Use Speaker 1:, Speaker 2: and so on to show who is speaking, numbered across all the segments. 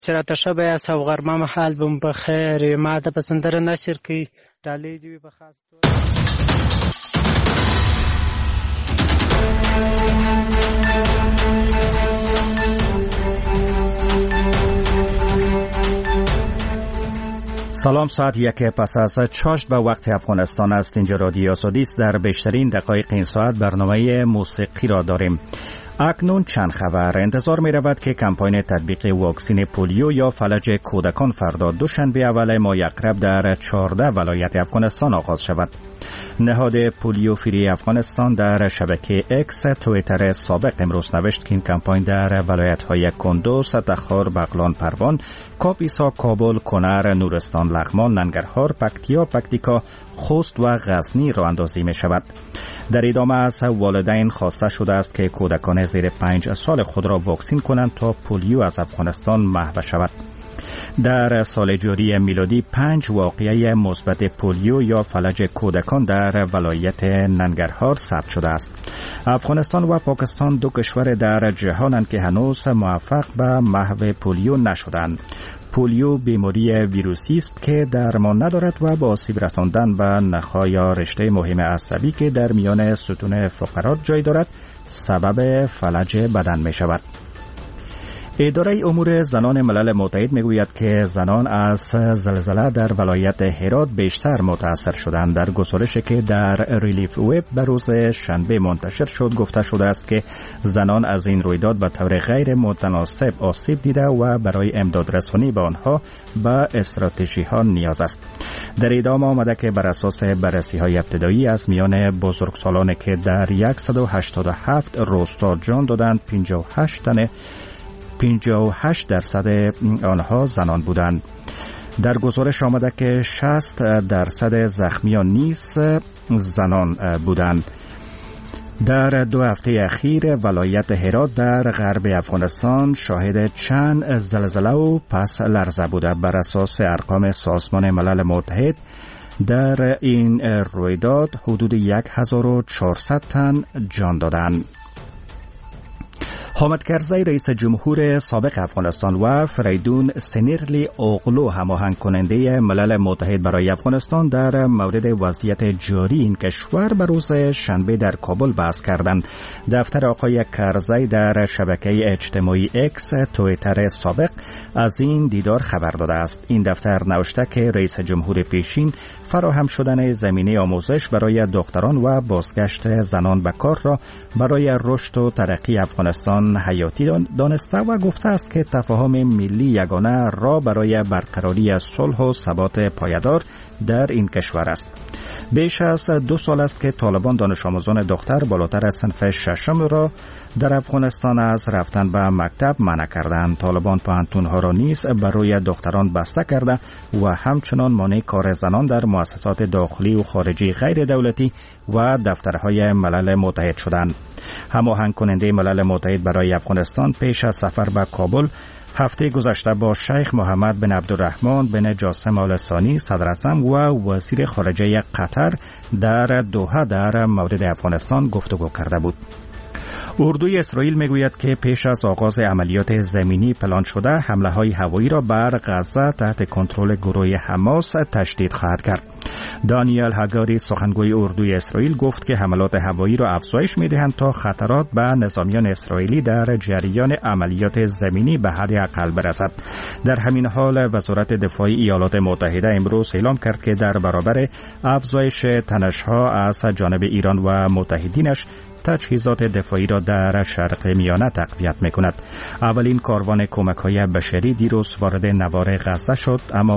Speaker 1: چرا تشبه از غرمه محل بم بخیر ماده پسندر نشر کی ډالې دی بخاص
Speaker 2: سلام، ساعت 1 پس از چاشت به وقت افغانستان است. اینجا رادیو آزادی است. در بیشترین دقایق این ساعت برنامه موسیقی را داریم. اکنون چند خبر. انتظار می رود که کمپاین تطبیق واکسن پولیو یا فلج کودکان فردا دوشنبه اول ماه اقرب در 14 ولایت افغانستان آغاز شود. نهاد پولیو فری افغانستان در شبکه اکس توییتر سابق امروز نوشت که این کمپاین در ولایت‌های کندوز، تخار، بغلان، پروان، کاپیسا، کابل، کنر، نورستان، لغمان، ننگرهار، پکتیا، پکتیکا، خوست و غزنی راه اندازی می شود. در ادامه از والدین خواسته شده است که کودکان زیر 5 سال خود را واکسین کنند تا پولیو از افغانستان محو شود. در سال جاری میلادی 5 واقعه مثبت پولیو یا فلج کودکان در ولایت ننگرهار ثبت شده است. افغانستان و پاکستان دو کشور در جهانند که هنوز موفق به محو پولیو نشدند. پولیو بیماری ویروسی است که درمان ندارد و با آسیب رساندن به نخاع یا رشته مهم عصبی که در میان ستون فقرات جای دارد سبب فلج بدن می شود. اداره امور زنان ملل متحد میگوید که زنان از زلزله در ولایت هرات بیشتر متاثر شدند. در گزارشی که در ریلیف وب به روز شنبه منتشر شد گفته شده است که زنان از این رویداد به طور غیر متناسب آسیب دیده و برای امداد رسانی به آنها به استراتژی ها نیاز است. در ادامه آمده که بر اساس بررسی های ابتدایی از میان بزرگسالان که در 187 روستا جان دادند 58% آنها زنان بودند. در گزارش آمده که 60% زخمیان نیز زنان بودند. در 2 هفته اخیر ولایت هرات در غرب افغانستان شاهد چند زلزله و پس لرزه بوده. بر اساس ارقام سازمان ملل متحد در این رویداد حدود 1400 تن جان دادند. حامد کرزی رئیس جمهور سابق افغانستان و فریدون سنیرلی اوغلو هماهنگ کننده ملل متحد برای افغانستان در مورد وضعیت جاری این کشور به روز شنبه در کابل بحث کردند. دفتر آقای کرزی در شبکه اجتماعی اکس توییتر سابق از این دیدار خبر داده است. این دفتر نوشته که رئیس جمهور پیشین فراهم شدن زمینه آموزش برای دختران و بازگشت زنان به کار را برای رشد و ترقی افغانستان حیاتی دانسته و گفته است که تفاهم ملی یگانه را برای برقراری صلح و ثبات پایدار در این کشور است. بیش از 2 سال است که طالبان دانش آموزان دختر بالاتر از صنف 6 را در افغانستان از رفتن به مکتب منع کردند. طالبان پوهنتون‌ها را نیز برای دختران بسته کرده و همچنان مانع کار زنان در مؤسسات داخلی و خارجی غیر دولتی و دفترهای ملل متحد شدند. هماهنگ کننده ملل متحد برای افغانستان پیش از سفر به کابل هفته گذشته با شیخ محمد بن عبدالرحمن بن جاسم آل ثانی صدر اعظم و وزیر خارجه قطر در دوحه در مورد افغانستان گفتگو کرده بود. اردوی اسرائیل میگوید که پیش از آغاز عملیات زمینی پلان شده حمله‌های هوایی را بر غزه تحت کنترل گروه حماس تشدید خواهد کرد. دانیل هاگاری سخنگوی اردوی اسرائیل گفت که حملات هوایی را افزایش می‌دهند تا خطرات به نظامیان اسرائیلی در جریان عملیات زمینی به حد اقل برسد. در همین حال وزارت دفاع ایالات متحده امروز اعلام کرد که در برابر افزایش تنش‌ها از جانب ایران و متحدینش تجهیزات دفاعی را در شرق میانه تقویت می‌کند. اولین کاروان کمک‌های بشری دیروز وارد نوار غزه شد، اما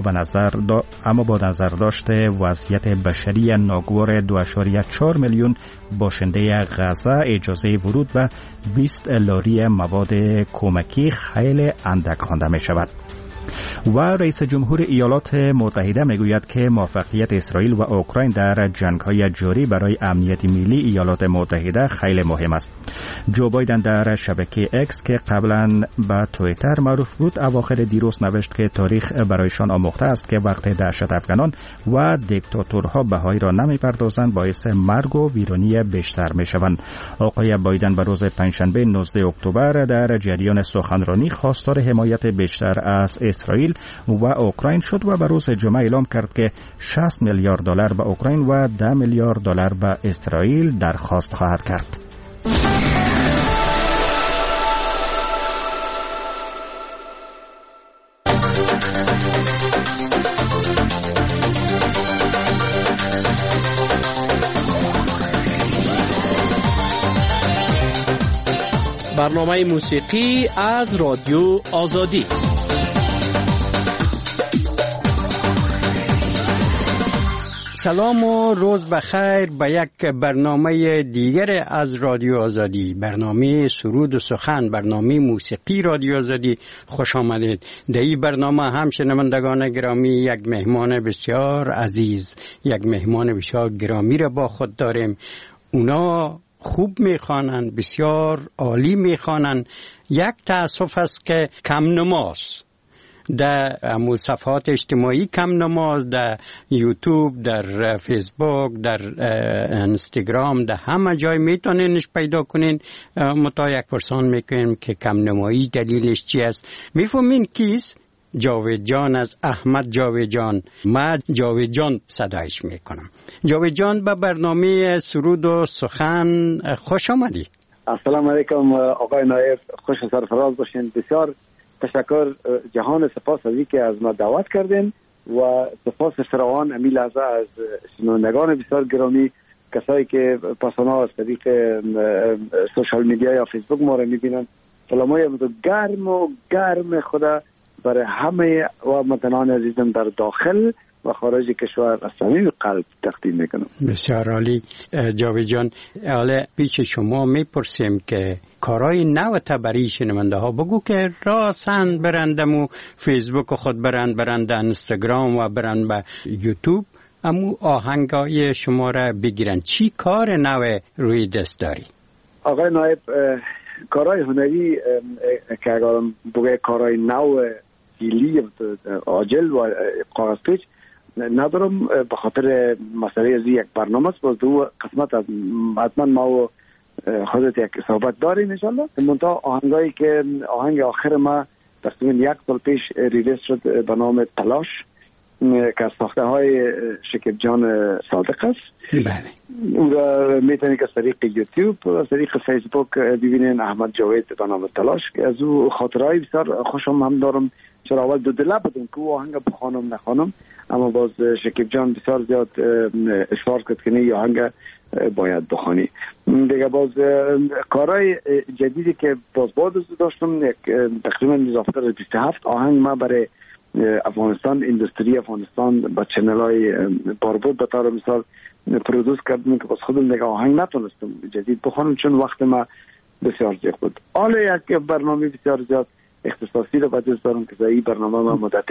Speaker 2: با نظر داشته وضعیت بشری ناگوار 2.4 میلیون باشنده غزه اجازه ورود به 20 لاری مواد کمکی خیلی اندک خوانده می‌شود. و رئیس جمهور ایالات متحده میگوید که موفقیت اسرائیل و اوکراین در جنگ‌های جاری برای امنیت ملی ایالات متحده خیلی مهم است. جو بایدن در شبکه اکس که قبلا به توییتر معروف بود اواخر دیروز نوشت که تاریخ برایشان آموخته است که وقت دهشت افغانان و دیکتاتورها بهایی را نمی‌پردازند باعث مرگ و ویرانی بیشتر می‌شوند. آقای بایدن به روز پنجشنبه 19 اکتبر در جریان سخنرانی خواستار حمایت بیشتر از اسرائیل و اوکراین شد و به روز جمعه اعلام کرد که 60 میلیارد دلار به اوکراین و 10 میلیارد دلار به اسرائیل درخواست خواهد کرد.
Speaker 3: برنامه موسیقی از رادیو آزادی. سلام و روز بخیر به یک برنامه دیگر از رادیو آزادی، برنامه سرود و سخن، برنامه موسیقی رادیو آزادی. خوش آمدید. در این برنامه هم شنوندگان گرامی یک مهمان بسیار عزیز، یک مهمان بسیار گرامی را با خود داریم. اونا خوب میخوانند، بسیار عالی میخوانند. یک تأسف است که کم نماست، در صفحات اجتماعی کم نماز، در یوتیوب، در فیسبوک، در اینستاگرام، در همه جای میتونینش پیدا کنین. متا یک پرسان میکنیم که کم نمایی دلیلش چی است. میفهمین کیست؟ جاوید جان از احمد جاوید جان. من جاوید جان صدایش میکنم. جاوید جان به برنامه سرود و سخن خوش آمدی.
Speaker 4: السلام علیکم آقای نایب، خوش و سرفراز باشین. بسیار تشکر جهان، سپاس از اینکه از ما دعوت کردین و سپاس فراوان امی لحظه از شنوندگان بسیار گرامی، کسایی که پاسانا از طریق سوشال میدیا یا فیسبوک ما رو میبینن. سلامای گرم خدا برای همه و وطنان عزیزم در داخل و خارج کشور از صمیم قلب تقدیم میکنم.
Speaker 3: بسیار عالی جاوید جان. حالا پیش شما میپرسیم که کارهای نو تبری شنونده ها بگو که راسن برندمو فیسبوک خود برند اینستاگرام و برند به یوتیوب، امو آهنگای شما را بگیرن. چی کار نو روی دست داری؟
Speaker 4: آقای نایب، کارهای هنری که اگر بگه کارهای نو دیلی عاجل و کاغذ پیچ ندارم، به خاطر مسئله از یک برنامه است. باز دو قسمت از حتما ما و خودت یک صحبت داریم انشالله. منتها آهنگایی که آهنگ آخر ما تقریبا یک سال پیش ریلیز شد به نام تلاش که از ساخته های شکیب جان صادق است.
Speaker 3: بله.
Speaker 4: اون را میتونید که از طریق یوتیوب و از طریق فیسبوک ببینین، احمد جاوید به نام تلاش. از او خاطرهای بسیار خوشم هم دارم. چرا اول دو دله بودم که او آهنگ بخوانم نخوانم، اما باز شکیب جان بسیار زیاد اصرار کرد که نه آهنگ باید بخوانی. دیگه باز کارهای جدیدی که باز داشتم، تقریبا اضافه 27 آهنگ ما برای افغانستان، اندستری افغانستان با چنل های باربود به طور مثال پرودوس کردم که باز خودم دیگه آهنگ نتونستم جدید بخوانم چون وقت ما بسیار زیاد بود. حالا یک برنامه بسیار زیاد اختصاصی رو باید دارم که این برنامه ما مدت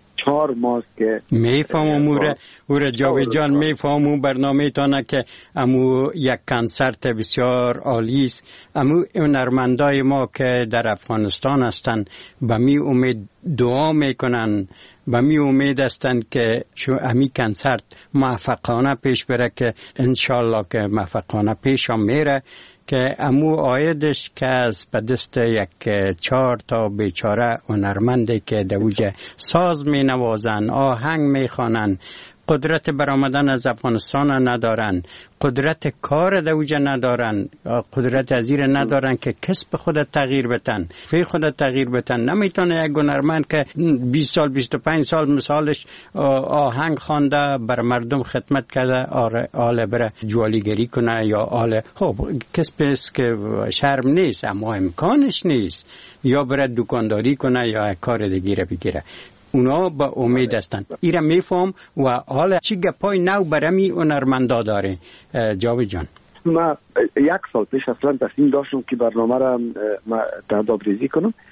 Speaker 4: 4 ماه که
Speaker 3: میفهمم او جاوید جان، میفهمم برنامه تانه که امو یک کنسرت بسیار عالی است. امو هنرمندای ما که در افغانستان هستند به می امید دعا میکنن، به می امید هستند که امی کنسرت موفقانه پیش بره، که انشالله که موفقانه پیش هم میره، که امو آیدش که از به دست یک 4 تا بیچاره هنرمنده که دوجه ساز می نوازن، آهنگ می خوانن، قدرت برآمدن از افغانستان ندارن، قدرت کار دوجه ندارن، قدرت ازیر ندارن که کسب خود تغییر بتن، فی خود تغییر بتن. نمیتونه یک هنرمند که 20 سال 25 سال مثالش آهنگ خوانده بر مردم خدمت کرده آله بره جوالیگری کنه یا آله، خب کسب است که شرم نیست اما امکانش نیست، یا بره دکانداری کنه یا کار دیگه بگیره. اونا با امید هستند. ایره میفهم و حالا چی گپای نو برمی هنرمندا داره جاوید جان؟
Speaker 4: ما 1 سال پیش اصلا تصمیم داشتم که برنامه را ما تعداد ریزی کنم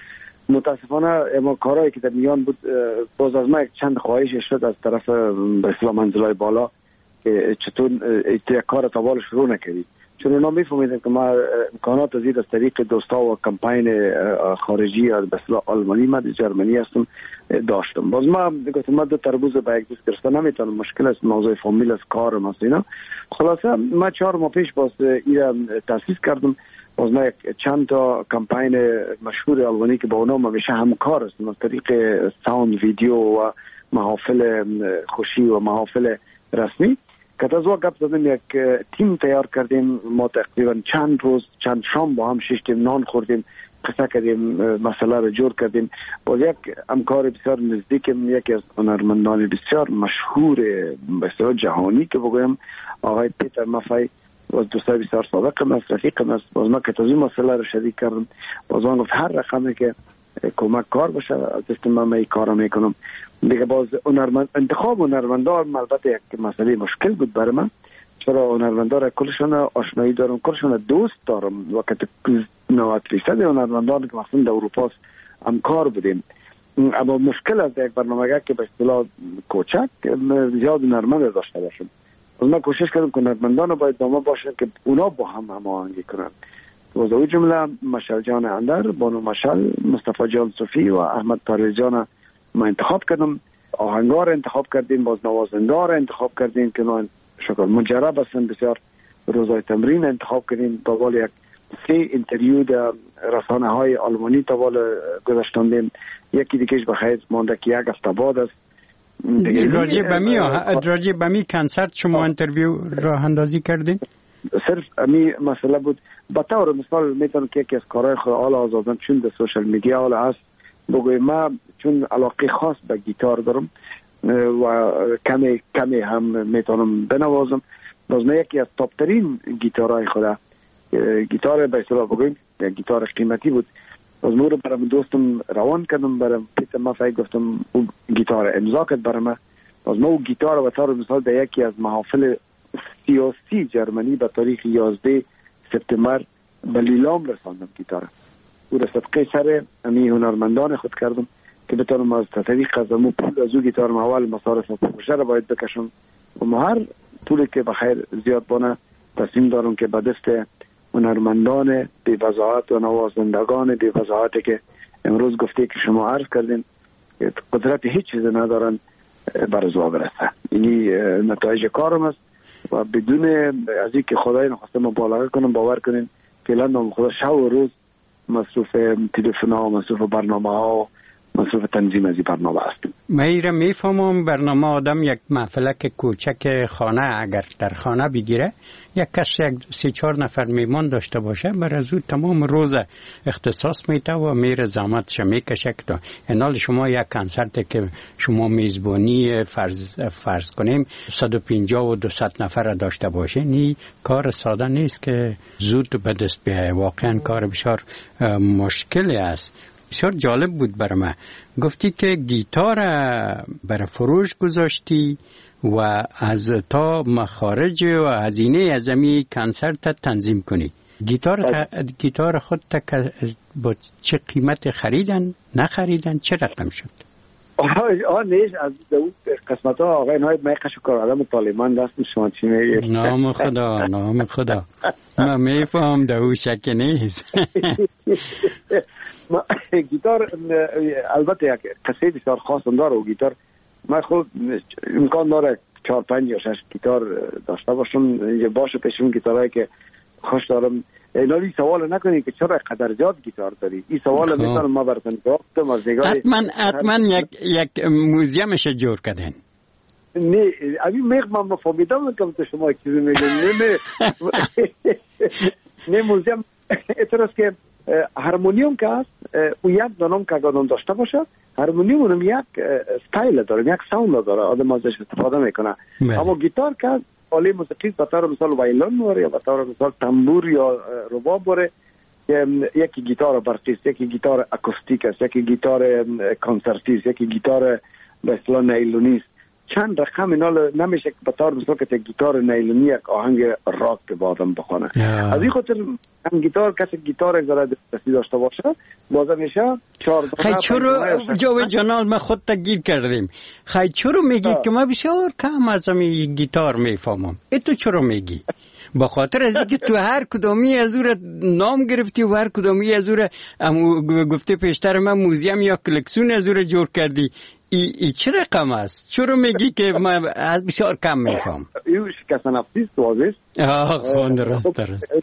Speaker 4: متاسفانه اما کارهایی که در میان بود باز از ما چند خواهش شد از طرف به اصطلاح منزلای بالا که چطور یک کار طوال شروع نکردید، چون اونا میفهمیدن که ما امکانات زیر از طریق دوستا و کمپین خارجی یا به اصطلاح آلمانی، ما جرمنی هستم داشتم. باز ما گفتم ما دو تربوز با یک دوست گرفتن نمیتونم، مشکل است، موضوع فامیل است، کار مثلا. خلاصه ما 4 ماه پیش باز این تاسیس کردم. باز ما چند تا کمپین مشهور آلمانی که با اونا ما میشه همکار هستم از طریق ساوند، ویدیو و محافل خوشی و محافل رسمی که از وقت زدیم یک تیم تیار کردیم. ما تقریبا چند روز چند شام با هم شیشتیم، نان خوردیم، قصه کردیم، مسئله رو جور کردیم. باز یک همکار بسیار نزدیکم، یکی از هنرمندان بسیار مشهور بسیار جهانی که بگویم آقای پیتر مافای، باز دوستای بسیار سابقم است، رفیقم است. باز ما که تازه مسئله رو شریک کردم، باز من گفت هر رقمی که کمک کار باشه از دست من این کار میکنم دیگه. باز انتخاب هنرمندان البته یک مسئله مشکل بود برای من، چرا هنرمندان کلشون آشنایی دارم، کلشون دوست دارم. وقت 90% هنرمندان که مثلا در اروپا همکار بودیم، اما مشکل از یک برنامه که به اصطلاح کوچک زیاد هنرمند داشته باشم. از من کوشش کردم که هنرمندان باید با ما باشن که اونا با هم هماهنگی کنن. از اون جمله مشعل جان اندر، بانو مشعل، مصطفی جان صوفی و احمد پرویزیان ما انتخاب کردم. آهنگار انتخاب کردیم، باز نوازنده انتخاب کردیم که نه شکر مجرب هستن، بسیار روزای تمرین انتخاب کردیم. تا وال یک 3 اینترویو در رسانه های آلمانی تا وال گذاشتندیم. یکی دیگهش بخیر مانده که یک هفته بعد است.
Speaker 3: راجع به می کنسرت شما اینترویو راه اندازی کردین؟
Speaker 4: صرف امی مسئله بود. به طور مثال میتونم که یکی از کارهای خود حالا آزادن چون در سوشل میدیا حالا هست بگویم، ما چون علاقه خاص به گیتار دارم و کمی هم میتونم بنوازم. باز من یکی از تاپ ترین گیتارهای خدا، گیتار به اصطلاح بگویم گیتار قیمتی بود، باز مورو برام دوستم روان کردم، برام پیتر مافای گفتم اون گیتار امضا کرد برام. باز ما اون گیتار به طور مثال در یکی از محافل سیاسی جرمنی به تاریخ 11 سپتامبر به لیلام رساندم گیتار. او را صدقه سر امی هنرمندان خود کردم که بتونم از طریق از امو پول از او گیتار اول مصارف و پروژه را باید بکشم و ما هر پولی که بخیر زیاد بانه تصمیم دارم که به دست هنرمندان بی وضاحت و نوازندگان بی وضاحتی که امروز گفته که شما عرض کردین قدرت هیچ چیز ندارن برزوا برسه. اینی نتایج کارم است و بدون از اینکه خدای نخواسته مبالغه کنم باور کنین فعلا نام خدا شب و روز مصروف تلفن ها، مصروف برنامه ها، مصروف تنظیم از این برنامه است.
Speaker 3: من میفهمم برنامه آدم یک محفلک کوچک خانه اگر در خانه بگیره، یک کس یک 3-4 نفر میمان داشته باشه، بر از او تمام روز اختصاص میده و میره زحمتش میکشه. تا انال شما یک کنسرت که شما میزبانی فرض کنیم 150 و 200 نفر داشته باشه، نی کار ساده نیست که زود به دست بیایه. واقعا کار بسیار مشکلی است. بسیار جالب بود برای من. گفتی که گیتار برای فروش گذاشتی و از تا مخارج و هزینه از امی کنسرت تنظیم کنی. گیتار خود با چه قیمت خریدن نخریدن، چه رقم شد؟
Speaker 4: نیش از اون قسمت ها آقای نهایت میقش کار آدم طالبان دست شما چی میگید؟
Speaker 3: نام خدا من میفهم دو شک نیست.
Speaker 4: گیتار البته یک قصه بسیار خاص داره و گیتار من خود امکان داره 4-5 یا 6 گیتار داشته باشم، یه باشه پیشون گیتارهایی که خوش دارم. اینالی سوال نکنی که چرا قدر زیاد گیتار داری. این سوال میتونم ما براتون گفتم از نگاه
Speaker 3: حتما یک موزیمش جور کردن.
Speaker 4: نه ابی من مفهمیدم که تو شما چیزی میگین. نه موزیم اعتراض که هارمونیوم که هست او یک دانم که آدم داشته باشه، هارمونیوم اونم یک استایل داره، یک ساوند داره، آدم ازش استفاده میکنه. اما گیتار که آله موسیقی به طور مثال وایلون واره یا به طور مثال تنبور یا رباب واره، یکی گیتار برقی است، یکی گیتار اکوستیک است، یکی گیتار کنسرتی است، یکی گیتار به اصطلاح نیلونی است. چند رقم اینا نمیشه که به طور مثلا که گیتار نیلونی یک آهنگ راک بازم بخونه. از این خاطر هم گیتار کسی گیتار دستی داشته باشه بازم میشه 14.
Speaker 3: خیلی چرا جاوید جانال ما خود تا گیر کردیم. خیلی چرا میگی که ما بسیار کم از این گیتار میفهمم؟ تو چرا میگی؟ با خاطر از اینکه تو هر کدامی از او نام گرفتی و هر کدامی از او گفته پیشتر من موزیم یا کلکسیون از او جور کردی. ای چه رقم است؟ چرا میگی که من از بسیار کم میفهم؟
Speaker 4: ایو شکست نفسی سوازیست.
Speaker 3: خون درست.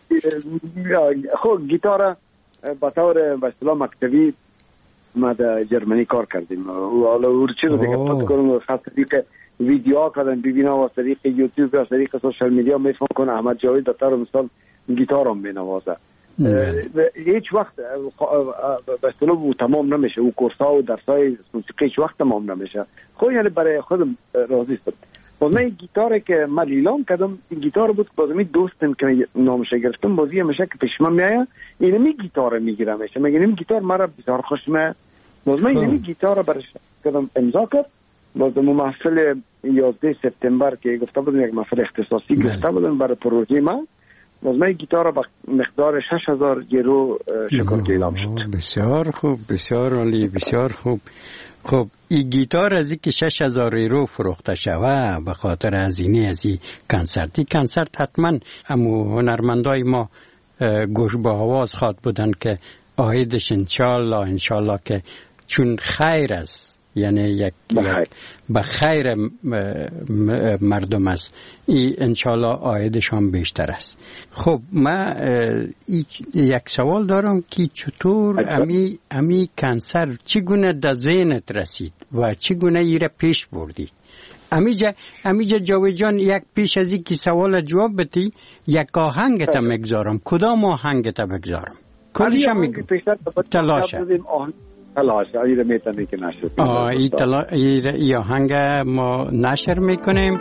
Speaker 4: خب گیتار با طور به اصطلاح مکتبی ما در جرمنی کار کردیم و حالا اون چیز دیگه پس کنم خاصی که ویدیوها کردن ببینم از طریق یوتیوب از طریق سوشال میدیا میفهم کنه احمد جاوید در طور مثال گیتارم مینوازه. هیچ وقت به اصطلاح او تمام نمیشه، او کورس‌ها و درس‌های موسیقی هیچ وقت تمام نمیشه. خب یعنی برای خودم راضی هستم. باز من گیتاری که من لیلام کردم این گیتار بود که باز می دوستم که نامش گرفتم بازی میشه که پیش من میایه اینمی گیتار میگیرم میشه میگم این گیتار مرا بسیار خوش میاد. باز من اینمی گیتار برش کردم امضا کرد. باز محفل 11 سپتامبر که گفته بودم یک محفل اختصاصی گفته بودم برای پروژه من. باز من گیتار با مقدار 6000 یورو شکر اعلام شد.
Speaker 3: بسیار خوب، بسیار عالی، بسیار خوب. خب این گیتار از اینکه 6000 یورو فروخته شوه به خاطر هزینه از این کنسرت حتما همو هنرمندای ما گوش با آواز خواد بودن که آیدش انشالله که چون خیر است یعنی یک بخیر مردم است این انشالله آیدش هم بیشتر است. خب من یک سوال دارم که چطور امی کنسر چگونه در ذهنت رسید و چگونه ایره پیش بردی؟ امیجا جاوید جان یک پیش از این که سوال جواب بدی یک آهنگت مگذارم. کدام آهنگت بگذارم؟ کلش هم میگم تلاشه
Speaker 4: ایره میتونی که نشر
Speaker 3: ای آهنگ ما نشر میکنیم.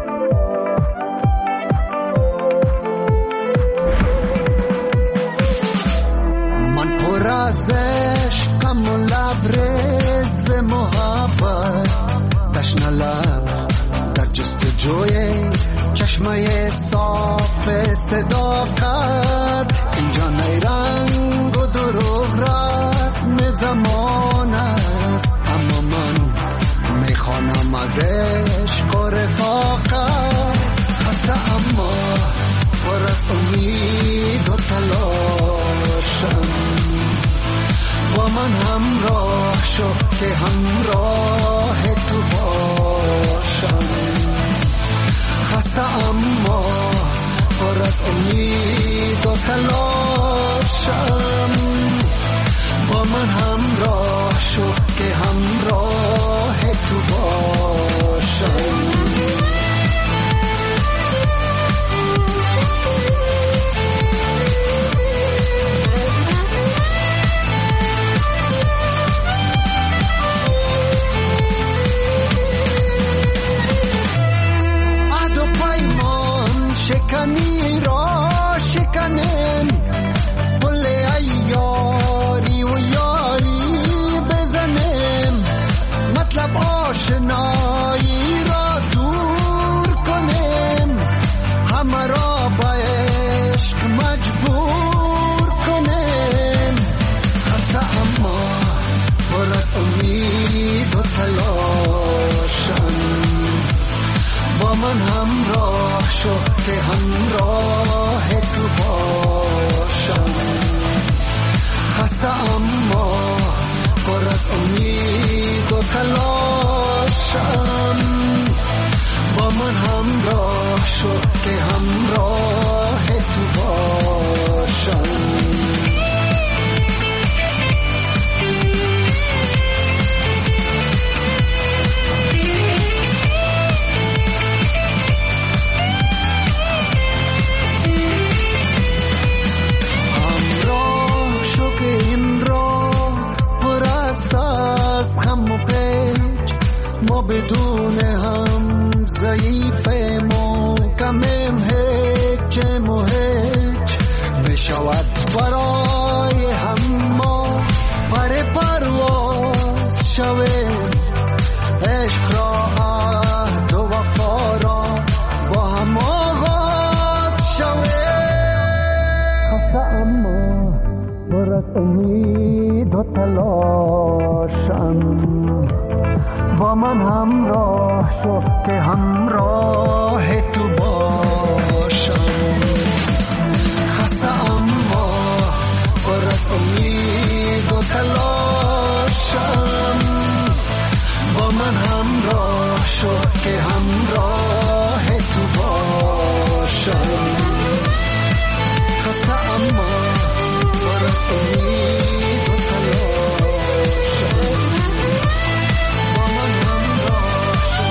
Speaker 5: من پر از عشقم و لبریز محبت تشنه لب در جستجوی چشمه صاف صداقت اینجا نیرنگ و دروغ رسم زمان است اما من میخوانم از عشق و رفاقت خسته اما پر از امید و تلاشم با من همراه شو که همراه تو باشم خسته اما پر از امید و تلاشم با من همراه شو که همراه تو باشم. عهد و پیمان شکنی را شکنیم پل ایاری و یاری بزنیم مطلب آشنایی را دور کنیم همه را به عشق مجبور کنیم خسته اما پر از امید و تلاشم با من همراه شو که همراه تو باشم خسته اما پر از امید و تلاشم با من همراه شو که همراه تو باشم. ما بدون هم ضعیفیم و کمیم هیچیم و هیچ بشود برای هم ما پر پرواز شویم عشق را عهد تلاشم، با من همراه شو که همراه تو باشم. خسته اما پر از امید و تلاشم، با من همراه شو که همراه تو باشم. خسته اما پر از امید و تلاشم، با من همراه شو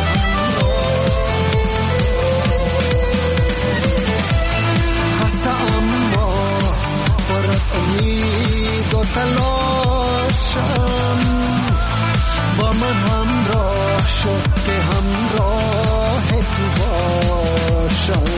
Speaker 5: خسته اما پر از امید و تلاشم، با من همراه شو که همراه تو باشم.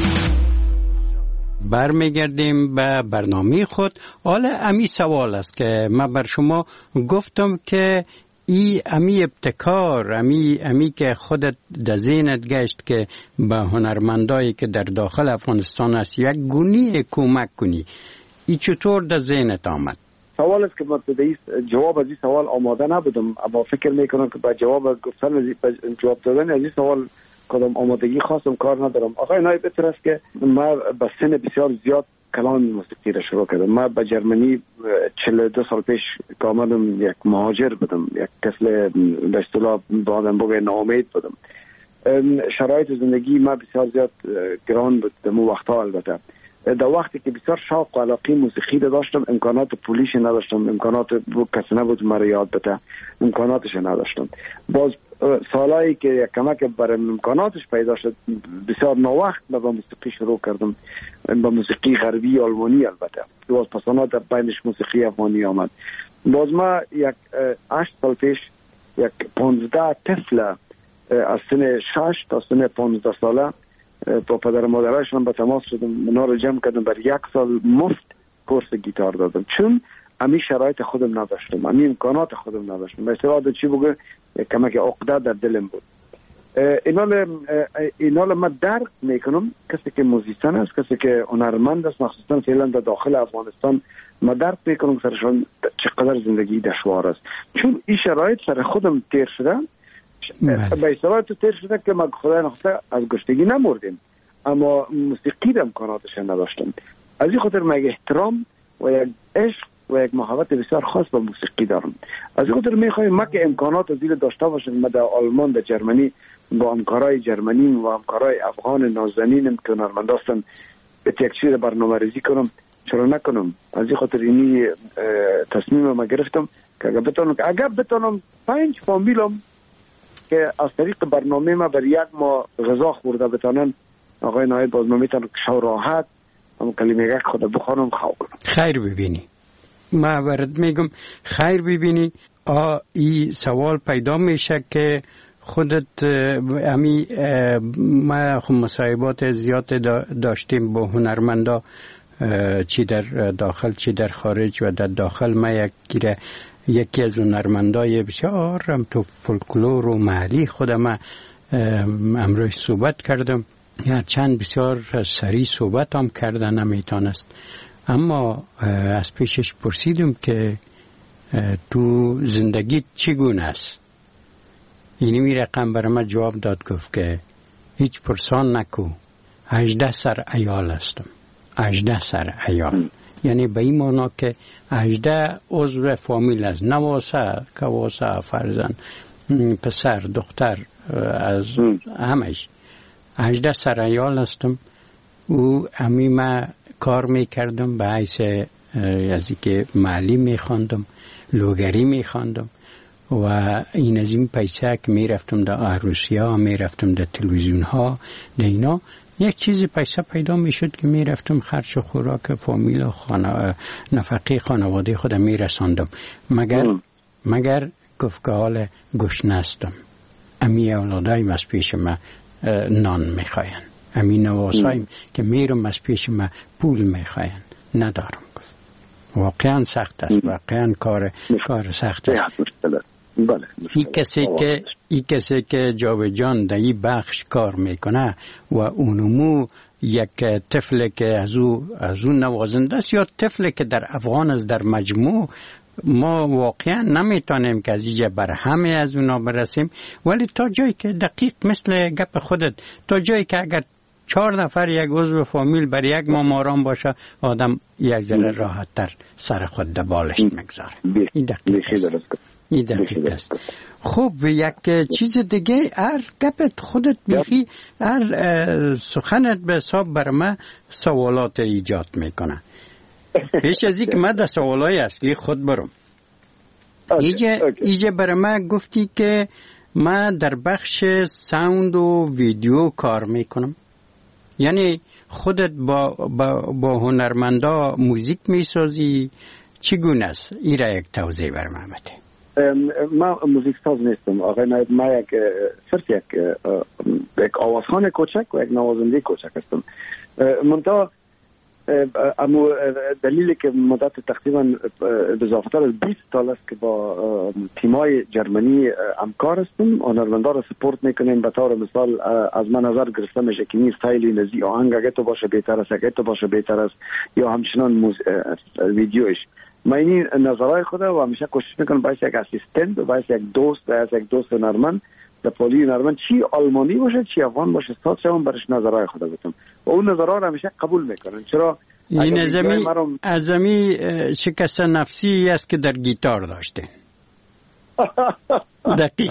Speaker 3: برمیگردیم به برنامه خود. حالا امی سوال است که من بر شما گفتم که امی ابتکار، امی که خودت در ذهنت گشت که به هنرمندایی که در داخل افغانستان است یک گونی کمک کنی، ای چطور در ذهنت آمد؟
Speaker 4: سوال است که من جواب از این سوال آماده نبودم، اما فکر میکنم که با جواب گفتن جواب دادن از این سوال کدام آمادگی خاصم کار ندارم. آقای نایب بهتر است که من به سن بسیار زیاد کلام موسیقی را شروع کردم. من به جرمنی 42 سال پیش که آمدم یک مهاجر بودم، یک کسل به اصطلاح بعدم بگه ناامید بودم. شرایط زندگی من بسیار زیاد گران بود در اون وقتها. البته در وقتی که بسیار شوق و علاقه موسیقی داشتم، امکانات پولیش نداشتم، امکانات کسی نبود مرا یاد بده، امکاناتش نداشتم. باز سالایی که یک کمک برای امکاناتش پیدا شد، بسیار ناوقت به موسیقی شروع کردم، به موسیقی غربی آلمانی. البته باز پسانا در بینش موسیقی افغانی آمد. باز ما یک 8 سال پیش یک 15 طفل از سن 6 تا سن 15 ساله با پدر مادرشون به تماس شدم، اونا رو جمع کردم، برای 1 سال مفت کورس گیتار دادم، چون امی شرایط خودم نداشتم، امی امکانات خودم نداشتم. به اصطلاح چی بگه کمک عقده در دلم بود. اینا من درک میکنم، کسی که موزیسین است، کسی که هنرمند است، مخصوصا فعلا در داخل افغانستان، من درک میکنم سرشان چقدر زندگی دشوار است، چون این شرایط سر خودم تیر شده. به اصطلاح تو تیر شده که من خدای نخواسته از گشتگی نمردیم، اما موسیقی در امکاناتش نداشتم. از این خاطر من احترام و یک عشق و یک محبت بسیار خاص به موسیقی دارم. از این خاطر میخوایم ما که امکانات از این داشته باشیم، ما در آلمان، در جرمنی با همکارای جرمنی و همکارای افغان نازنینم که هنرمند هستن به یک چیز برنامه ریزی کنم، چرا نکنم؟ از این خاطر اینی تصمیم ما گرفتم که اگر بتونم 5 فامیلم که از طریق برنامه ما بر 1 ماه غذا خورده بتونن، آقای نایب باز ما میتونم شو راحت هم کلمه خود بخوانم خواب کنم.
Speaker 3: خیر ببینی، ما ورد میگم خیر ببینی. این سوال پیدا میشه که خودت ما خب مصاحبات زیاد داشتیم با هنرمندا، چی در داخل چی در خارج. و در داخل ما یکی از هنرمندای بسیار تو فولکلور و محلی خودم امروز صحبت کردم، یا چند بسیار سریع صحبت هم کردن نمیتونست، اما از پیشش پرسیدم که تو زندگی چگونه است؟ اینی رقم برای من جواب داد، گفت که هیچ پرسان نکو، 18 سر عیال هستم. 18 سر عیال یعنی به این معنا که 18 عضو فامیل است، نواسه، کواسه، فرزند، پسر، دختر، از همش 18 سر عیال هستم. او امی ما کار میکردم به حیث از که معلم میخواندم، لوگری میخواندم و این از این پیسه که میرفتم در عروسی ها، میرفتم در تلویزیون ها، در اینا یک چیزی پیسه پیدا میشد که میرفتم خرج و خوراک فامیل و نفقه خانواده خودم میرساندم. مگر گفت که حال گشنه هستم، امی اولادایم از پیش ما نان میخواین، امی نواسایم که میرم از پیش ما پول میخواین، ندارم. گفت واقعا سخت است، واقعا کار سخت است. این کسی که جاویدجان در این بخش کار میکنه و اونمو یک طفل که از اون نوازنده است، یا طفل که در افغان است در مجموع ما واقعا نمیتونیم که از اینجا بر همه از اونا برسیم، ولی تا جایی که دقیق مثل گپ خودت، تا جایی که اگر 4 نفر یک عضو فامیل بر یک ماماران باشه، آدم یک ذره راحت تر سر خود دبالش میگذاره. این دقیق است. خب یک چیز دیگه، هر گپت خودت بیخی، هر سخنت به حساب بر من سوالات ایجاد میکنه. پیش از این که من در سوالای اصلی خود برم، ایجا برای من گفتی که من در بخش ساوند و ویدیو کار میکنم، یعنی خودت با هنرمندا موزیک میسازی، چگونه است؟ این را یک توضیح بر من بده.
Speaker 4: ما موزیک ساز نیستم آقای نایب، ما صرف یک آوازخوان کوچک و یک نوازنده کوچک هستم. منتها اما دلیلی که مدت تقریبا بزافتر از 20 سال است که با تیمای جرمنی همکار هستم، هنرمندا را سپورت میکنیم. به طور مثال از من نظر گرفته میشه که این استایلی نزی آهنگ اگه تو باشه بهتر است، اگه تو باشه بهتر است، یا همچنان ویدیوش. من این نظرهای خودم و همیشه کوشش میکنم باعث یک اسیستنت و باعث یک دوست هنرمند در پولی هنرمند، چی آلمانی باشه چی افغان باشه، ساز شوم برش نظرهای خودم بتم و اون نظرها رو همیشه قبول میکنن. چرا
Speaker 3: این ازمی شکست نفسی است که در گیتار داشته. دقیق.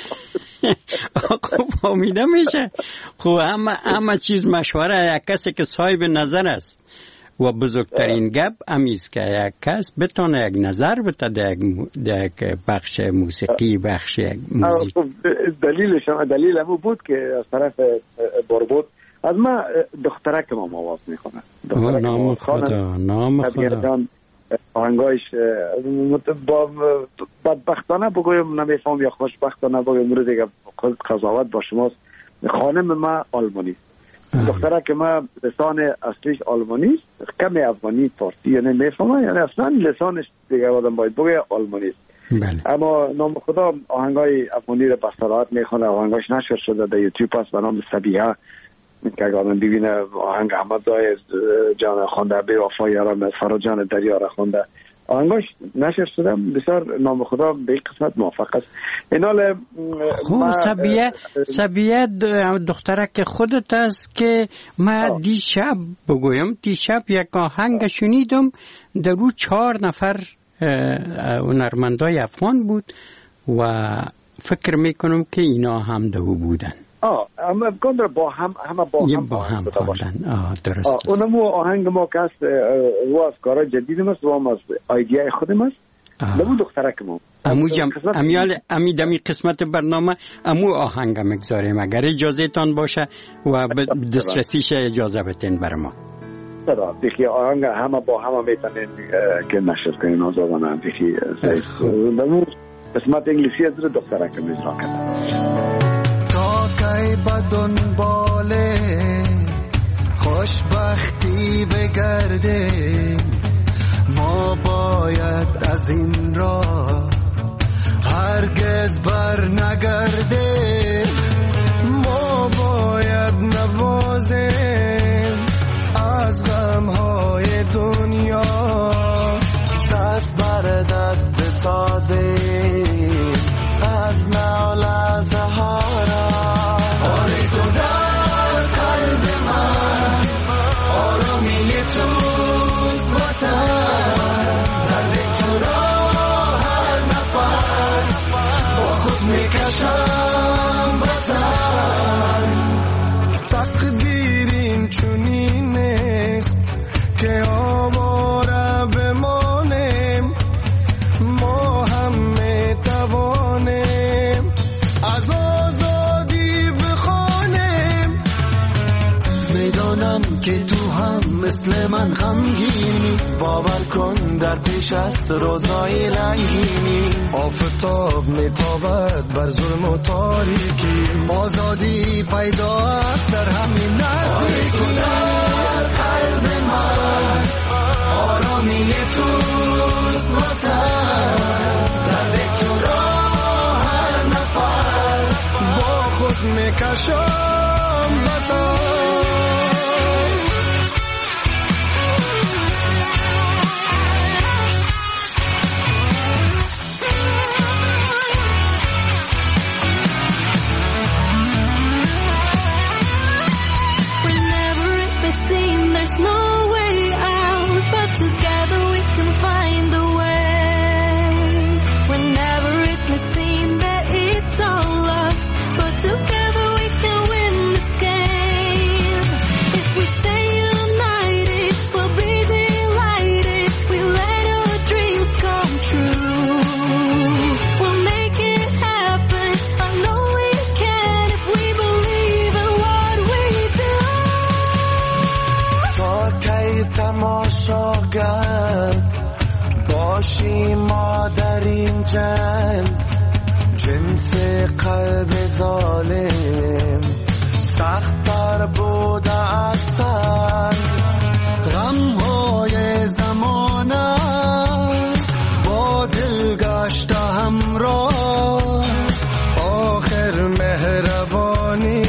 Speaker 3: خب فهمیده میشه. خب همه چیز مشوره یک کسی که صاحب نظر است و بزرگترین گپ امیست که یک کس بتونه یک نظر بده در یک بخش موسیقی، بخش یک موزیک.
Speaker 4: دلیل همون بود که از طرف باربود از ما دخترک ما آواز میخونه.
Speaker 3: نام خدا
Speaker 4: آهنگایش بدبختانه بگویم نمیفهم یا خوشبختانه بگویم، مورد دیگه قضاوت با شماست. خانم ما آلمانی، دختره که ما لسان اصلیش آلمانی است، کمی افغانی فارسی یعنی میفهمه، یعنی اصلا لسانش دیگه آدم باید بگه آلمانی است. اما نام خدا آهنگای افغانی رو به صراحت میخونه. آهنگاش نشر شده در یوتیوب هست به نام سبیحه که اگر آدم ببینه آهنگ احمدزای جان خونده، بی وفا یارم فراجان دریا را خونده، آهنگاش نشر شده. بسیار نام خدا به این قسمت موافق است. اینال
Speaker 3: سبیه دخترک خودت است که من دیشب یک آهنگ شنیدم، در رو 4 نفر هنرمندای افغان بود و فکر میکنم که اینا هم دو بودن.
Speaker 4: اما گندر با هم
Speaker 3: خواندن. درست.
Speaker 4: اونمو آهنگ ما که است و از کارا جدید است و هم از ایدیای خودم است. لبو دخترک ما
Speaker 3: امی دمی قسمت برنامه امو آهنگ مگذاریم اگر اجازه تان باشه و دسترسیش اجازه بتین بر ما.
Speaker 4: دیگه آهنگ همه با همه میتونین که نشر کنین آزادانه. دیگه لبو قسمت انگلیسی از دخترک میزرا کنن.
Speaker 5: کی بدون باله خوشبختی بگرده، ما باید از این راه هرگز بر نگرده، ما باید نوازیم از غمهای دنیا، دست بر دست بسازیم از نال از زهارا. آرزو در قلب من آرامی توست وطن، درد تو را هر نفس با خود میکشم وطن. تقدیر این چنین است که آواره بمانیم، ما هم میتوانیم از آزادی بخوانیم. میدانم که تو هم مثل من غمگینی، باور کن در پیش از روزهای رنگینی. آفتاب میتابد بر ظلم و تاریکی، آزادی پیدا است در همین نزدیکی. در قلب من آرامی توست وطن، درد تو را هر نفس با خود میکشم وطن. جنگ جنس قلب ظالم سخت‌تر بوده از سنگ غم‌های زمانه با دل گشته همراه آخر مهربانی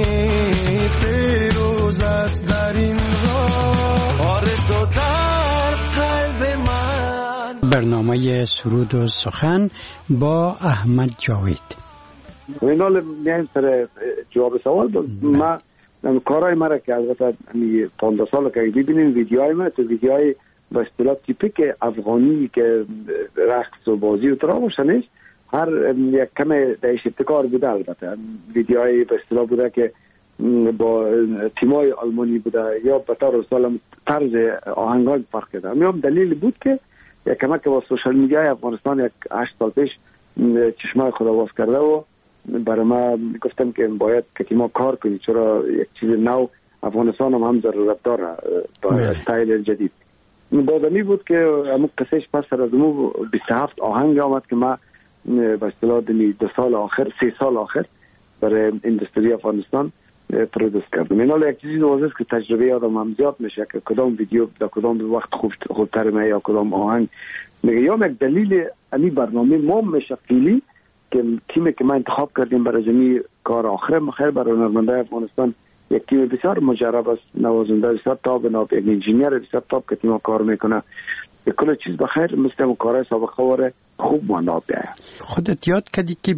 Speaker 5: پیروز است در این راه آرزو در قلب من.
Speaker 3: برنامه سرود و سخن با احمد جاوید.
Speaker 4: اینال میایم سر جواب سوال. ما کارهای مرا که البته 15 سال که ببینیم ویدیوهای ما تو ویدیوهای به اصطلاح تیپیک افغانی که رقص و بازی و تراوش نیست، هر یک کم درش ابتکار بوده. البته ویدیوهای به اصطلاح بوده که با تیمای آلمانی بوده یا به طور سالم طرز آهنگان فرق کرده. میام دلیل بود که یک کمک با سوشال میدیای افغانستان یک 8 سال پیش چشمای خدا باز کرده و برای ما گفتم که باید که تیما کار کنی، چرا یک چیز نو افغانستان هم ضرورت داره با استایل جدید. بازمی بود که همون قصهش پس از امو 27 آهنگ آمد که ما به اصطلاح 2 سال آخر 3 سال آخر برای اندستری افغانستان پرودوس کردم. اینا یک چیزی واضحه که تجربه آدم هم زیاد میشه که کدام ویدیو در کدام وقت خوبتر میاد یا کدام آهنگ میگه. یا یک دلیل این برنامه ما میشه فیلی که تیمی که ما انتخاب کردیم برای جمعی کار آخر مخیر برای هنرمندای افغانستان یک تیم بسیار مجرب است، نوازنده بسیار تاب، یک انجینیر بسیار تاب که تیم کار میکنه کل چیز بخیر مثل کارهای سابقه واره خوب مناب بیاید.
Speaker 3: خودت یاد کردی که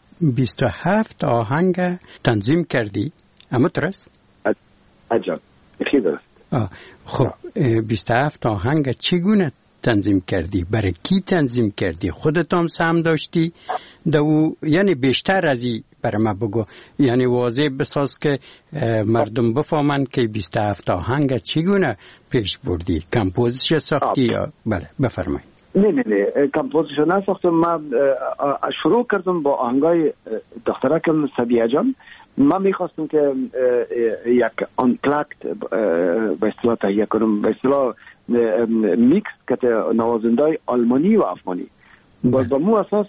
Speaker 3: 27 آهنگ تنظیم کردی؟ اما درست؟
Speaker 4: عجب خیلی درست.
Speaker 3: خب 27 آهنگ چگونه تنظیم کردی؟ برای کی تنظیم کردی؟ خودت هم سهم داشتی؟ یعنی بیشتر از این برای ما بگو، یعنی واضح بساز که مردم بفهمن که 27 آهنگ چگونه پیش بردی؟ کمپوزیش ساختی یا بله بفرمایید.
Speaker 4: نه کمپوزیش نساختم. من شروع کردم با آهنگای دخترکم سبیه جان. من میخواستم که یک آنپلاکت به اصطلاح تهیه کنم، به اصطلاح میکس که نوازندای آلمانی و افغانی. باز با مو اساس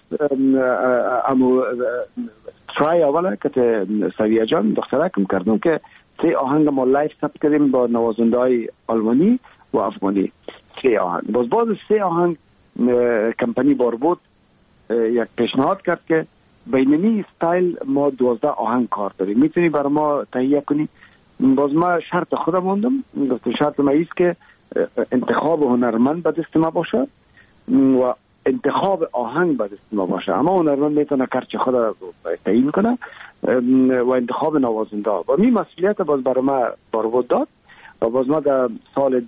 Speaker 4: امو ترای اوله که سویه جان دخترکم کردم که 3 آهنگ ما لایف ثبت کردیم با نوازندای آلمانی و افغانی. 3 آهنگ. باز 3 آهنگ کمپانی باربود یک پیشنهاد کرد که بینمی استایل ما 12 آهنگ کار داریم، میتونی برای ما تهیه کنی؟ باز ما شرط خودم موندم، گفتم شرط ما ایست که انتخاب هنرمند به دست ما باشه و انتخاب آهنگ به دست ما باشه. اما هنرمند میتونه کارچ خود تعیین کنه و انتخاب نوازنده و می مسئولیت باز برای ما باربود داد. و باز ما در سال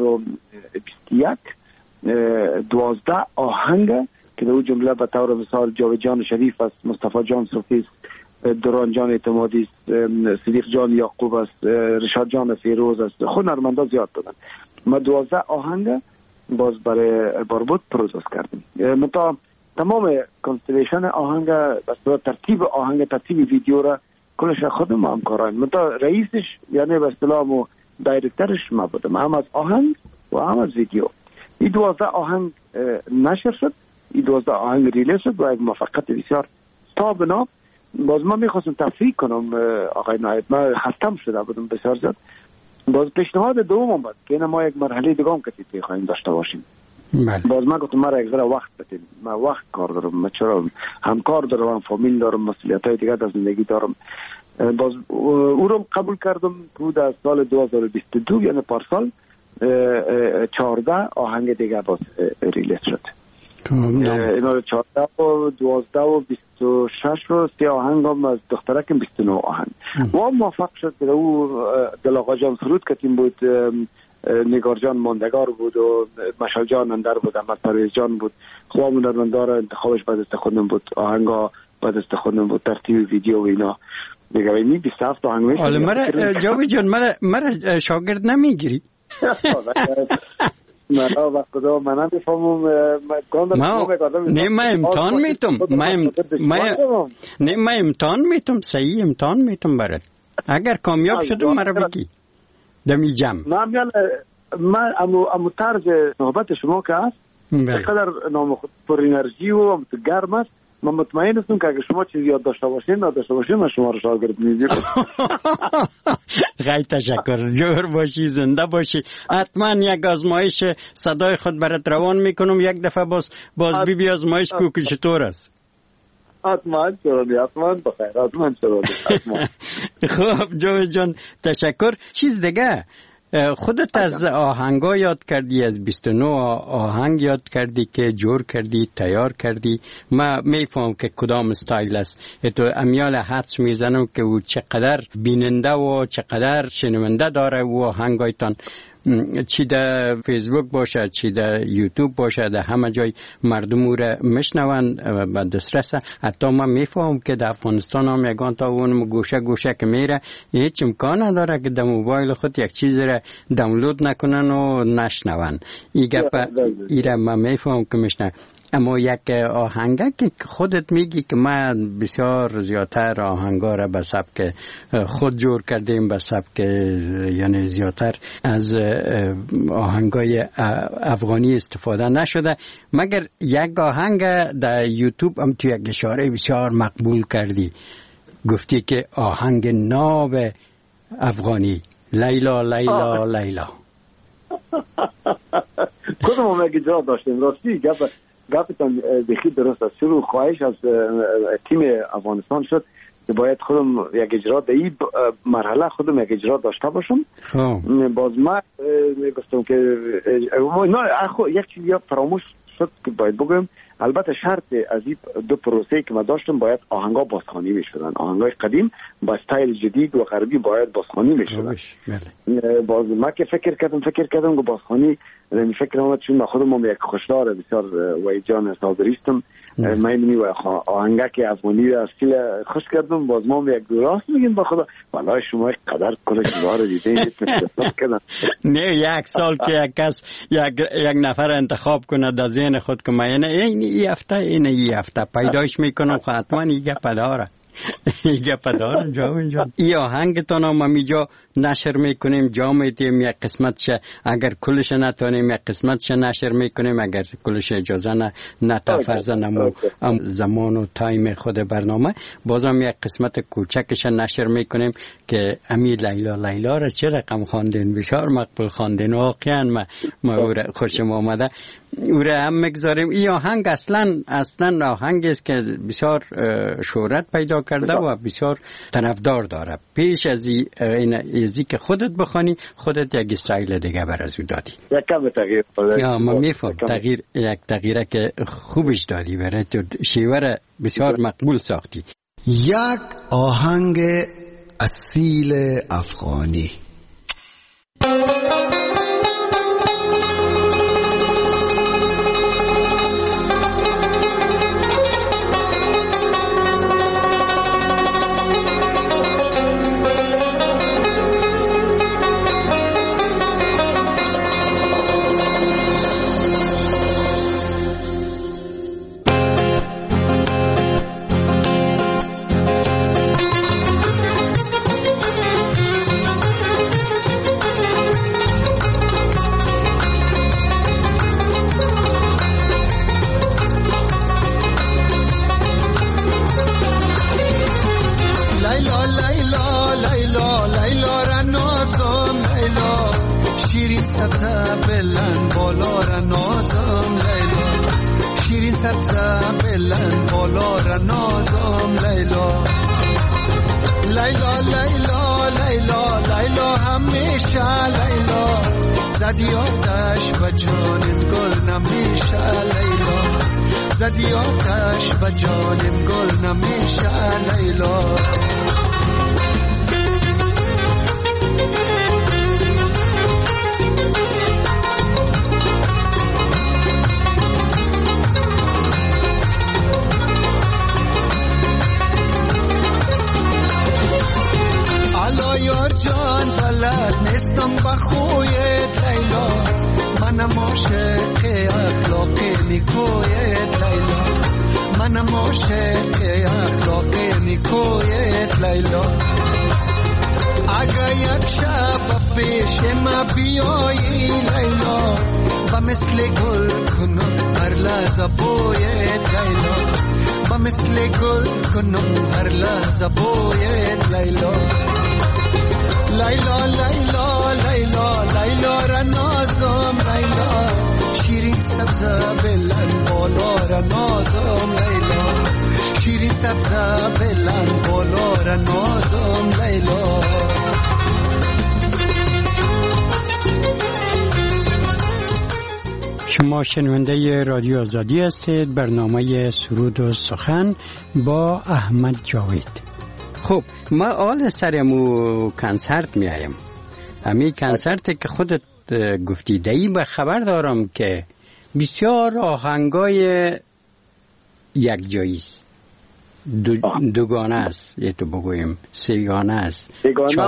Speaker 4: 2021 12 آهنگ که در جمله به طور مثال جاوید جان شریف است، مصطفی جان صوفی است، دران جان اعتمادی است، صدیق جان یعقوب است، رشاد جان فیروز است، هنرمندا زیاد دادن. ما 12 آهنگ باز برای باربود پرودوس کردیم. متا تمام کنستلیشن آهنگ به ترتیب آهنگ، ترتیب ویدیو را کلش خودم هم کاریم. متا رئیسش یعنی به اصطلاح دایرکترش ما بودم، هم از آهنگ و هم از ویدیو. این 12 آهنگ نشر شد، این 12 آهنگ ریلیز شد و یک موفقیت بسیار تابناک. باز ما میخواستم تفریق کنم آقای نایب، ما ختم شده بودم بسیار زیاد. باز پیشنهاد دوم اومد که ما یک مرحله دیگه هم که خواهیم داشته باشیم. باز ما گفتم مرا یک ذره وقت بدید، ما وقت کار دارم، ما چرا همکار دارم، فامیل دارم، مسئولیت‌های دیگه در زندگی دارم. باز او رو قبول کردم که در سال 2022 یعنی پارسال 14 آهنگ دیگه باز ریلیز شد. اینا 14 و 12 و 26 و 3 آهنگ هم از دخترکم 29 آهنگ. و موفق شد که او دل آقا جان سرود کتیم بود، نگار جان ماندگار بود و مشال جان اندر بود، احمد پرویز جان بود. خواه هنرمندار انتخابش بعد است خودم بود، آهنگا بعد است خودم بود، ترتیب ویدیو و اینا دیگه. اینی 27 آهنگ میشه.
Speaker 3: حالا مرا جاوید جان مرا شاگرد نمیگیری؟
Speaker 4: من نمیفهمم.
Speaker 3: ما امتحان میتم، ما امتحان میتم، صحیح امتحان میتم برات. اگر کامیاب شدم مرا بگی دمی جمع.
Speaker 4: من امو طرز صحبت شما که هست چقدر نام خود پر انرژی و گرم است. من مطمئن هستم که اگه شما چیزی یاد داشته باشین من شما رو شاگرد میگیرم.
Speaker 3: خیلی تشکر، جور باشی، زنده باشی. حتما یک آزمایش صدای خود برات روان میکنم، یک دفعه باز بی آزمایش کو چطور است.
Speaker 4: حتما بخیر، حتما.
Speaker 3: خب جاوید جان تشکر. چیز دیگه، خودت از آهنگا یاد کردی، از 29 آهنگ یاد کردی که جور کردی، تیار کردی. ما میفهم که کدام استایل است. تو امیال حدس میزنم که او چقدر بیننده و چقدر شنونده داره و آهنگایتان، چی در فیسبوک باشه، چی در یوتیوب باشه، در همه جای مردم او را میشنوند به دسترس. حتی من میفهم که در افغانستان هم یگان تا اون گوشه که میره هیچ امکان نداره که در موبایل خود یک چیز را دانلود نکنن و نشنون. ایره من میفهم که میشنه. اما یک آهنگه که خودت میگی که من بسیار زیادتر آهنگا را به سبک خود جور کردیم، به سبک یعنی زیادتر از آهنگای افغانی استفاده نشده، مگر یک آهنگ در یوتیوب هم تو یک اشاره بسیار مقبول کردی، گفتی که آهنگ ناب افغانی، لیلا لیلا لیلا.
Speaker 4: کدوم هم یک جا داشتیم، راستی گفتان بخی درست است. شروع خواهش از تیم افغانستان شد که باید خودم یک اجرا در این مرحله خودم یک اجرا داشته باشم. باز من گفتم که یک چیزی فراموش شد که باید بگم. البته شرط از این دو پروسه که من داشتم باید آهنگا بازخوانی میشدن. آهنگای قدیم با استایل جدید و غربی باید بازخوانی میشدن. باز من که فکر کردم که بازخوانی فکر آمد، چون من خودم یک خوشدار بسیار ویجان سازریستم، من اینو آهنگا که افغانی اصیل خوش کردم. باز ما یک راست میگیم با خدا والله شما قدر کلشوار دیدین
Speaker 3: نه یک سال که یک کس یک نفر انتخاب کنه در ذهن خود که من این هفته پیدایش میکنم، خب حتما این گپ داره جاوید جان. این آهنگتان هم اینجا نشر میکنیم، جا میدیم، یک قسمتش اگر کلش نتونیم یک قسمتش نشر میکنیم، اگر کلش اجازه نه تا فرزنم زمان و تایم خود برنامه بازم یک قسمت کوچکش نشر میکنیم که امی لیلا لیلا را چه رقم خواندین، بسیار مقبول خواندین، واقعا ما خوشم آمده. او را هم میگذاریم. این آهنگ اصلا آهنگ است که بسیار شهرت پیدا کرده و بسیار طرفدار داره. پیش از این که خودت بخوانی، خودت یک استایل دیگه بر از او دادی.
Speaker 4: یک کم تغییر.
Speaker 3: من میفهم یک تغییره که خوبش دادی، برای تو شیوه بسیار مقبول ساختی.
Speaker 5: یک آهنگ اصیل افغانی. پیش ما بیایی لیلا و مثل گل کنم لحظه بویت لیلا با مثل گل کنم هر لحظه بویت لیلا لیلا لیلا لیلا لیلا را نازم لیلا شیرین سبزه بلند بالا را نازم لیلا شیرین سبزه بلند بالا را نازم لیلا
Speaker 3: شما شنونده رادیو آزادی هستید. برنامه سرود و سخن با احمد جاوید. خب ما آل سرمو کنسرت میایم. همین کنسرت که خودت گفتی دایی به خبر دارم که بسیار آهنگای یک جاییست، دوگانه است، یه تو بگویم سیگانه است،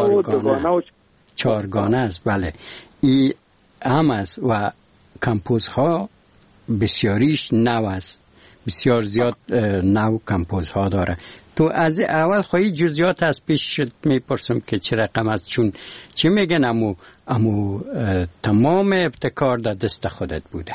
Speaker 3: چارگانه است. بله ای هم است و کمپوزها بسیاریش نو است، بسیار زیاد نو کمپوزها داره. تو از اول خواهی جزئیات از پیش میپرسم که چه رقم است، چون چی میگن امو تمام ابتکار در دست خودت بوده.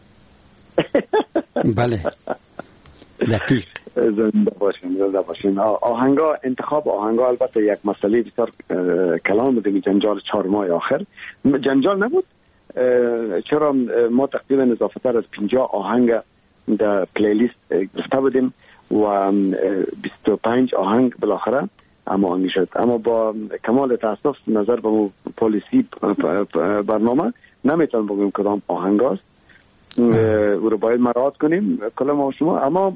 Speaker 3: بله دقیق.
Speaker 4: زنده باشین. آهنگا انتخاب آهنگا البته یک مسئله بسیار کلان بوده. جنجال 4 ماه آخر جنجال نبود، چرا ما تقریبا اضافتر از 50 آهنگ در پلیلیست گرفته بودیم و 25 آهنگ بالاخره هماهنگی شد. اما با کمال تاسف نظر به پالیسی برنامه نمیتونم بگم کدام آهنگ است، او رو باید مراعات کنیم کلا ما شما. اما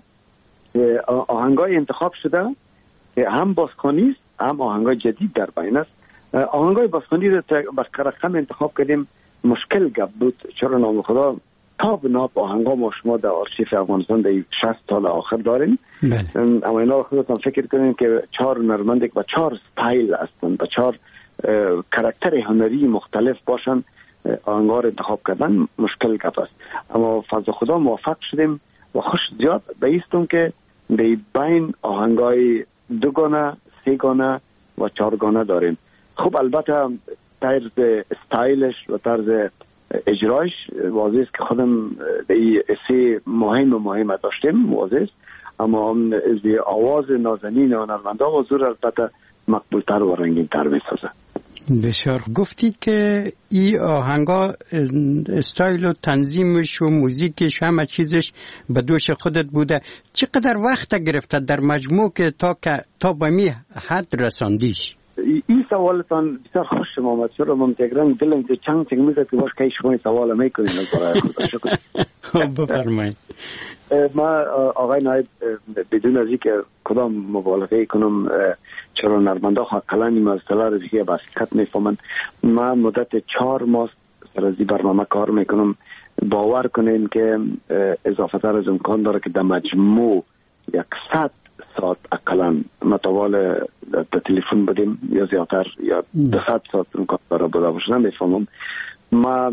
Speaker 4: آهنگای انتخاب شده هم بازخوانی است هم آهنگای جدید در بین است. آهنگای بازخوانی رو به رقم انتخاب کردیم، مشکل گپ بود، چرا نام خدا تا به ناب آهنگا ما شما در آرشیف افغانستان در 60 سال آخر داریم. اما اینا خودتان فکر کنین که 4 نرمندک و 4 ستایل هستن و 4 کاراکتر هنری مختلف باشن، آهنگا رو انتخاب کردن مشکل گپ است. اما فضل خدا موفق شدیم و خوش زیاد بیستم که در بین آهنگای 2 گانه، 3 گانه و 4 گانه داریم. خب البته طرز استایلش و طرز اجرایش واضح است که خودم این 3 مهم داشتیم واضح است، اما از آواز نازنین هنرمندا و زور البته مقبولتر و رنگین‌تر می‌سازه.
Speaker 3: بسیار. گفتی که این آهنگا استایل و تنظیمش و موزیکش همه چیزش به دوش خودت بوده. چقدر وقت گرفته در مجموع که تا به می حد رساندیش؟
Speaker 4: این سوالتان بسیار خوش آمد، چرا من تقریبا دلم چنگ میزد که باش که شما سوال میکنین از برای خدا. شکر.
Speaker 3: خب بفرمایید.
Speaker 4: ما آقای نایب بدون از اینکه کدام مبالغه کنم، چرا نرمنده حقا این مسئله رو دیگه به حقیقت میفهمن. ما مدت 4 ماه سر از این برنامه کار میکنم. باور کنین که اضافه تر از امکان داره که در مجموع 100 ساعت اقلا متوال در تلفن بدیم یا زیادتر یا 200 ساعت امکان داره بوده باشه، نمیفهمم. ما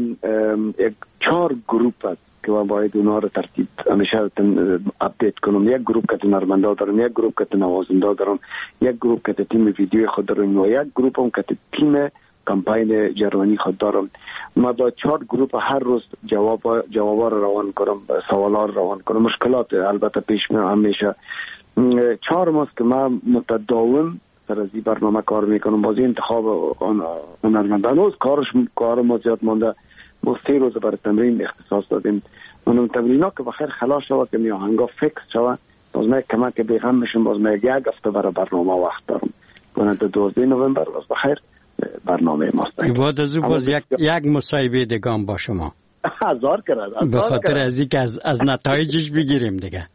Speaker 4: 4 گروپ هست که من باید اونا رو ترتیب همیشه اپدیت کنم. یک گروپ که هنرمندا دارم، یک گروپ که نوازنده دارم، یک گروپ که تیم ویدیو خود دارم و یک گروپ هم که تیم کمپاین جرمنی خود دارم. ما با 4 گروپ هر روز جوابا رو روان کنم، سوالا رو روان کنم. مشکلات البته پیش میاد همیشه. 4 ماه که ما متداوم سر از این برنامه کار میکنم. بازی انتخاب هنرمندان روز کار ما زیاد مانده. ما 3 روز برای تمرین اختصاص دادیم. اون تمرینا که بخیر خلاص شود که می آهنگا فکس شود، باز ما کمک بیغم میشم. باز ما 1 هفته برای برنامه وقت دارم. کنه 12 نوامبر باز بخیر برنامه ماست.
Speaker 3: بعد از او باز یک مصاحبه دگان با شما.
Speaker 4: 1000 کرد.
Speaker 3: به خاطر از اینکه از نتایجش بگیریم دیگه.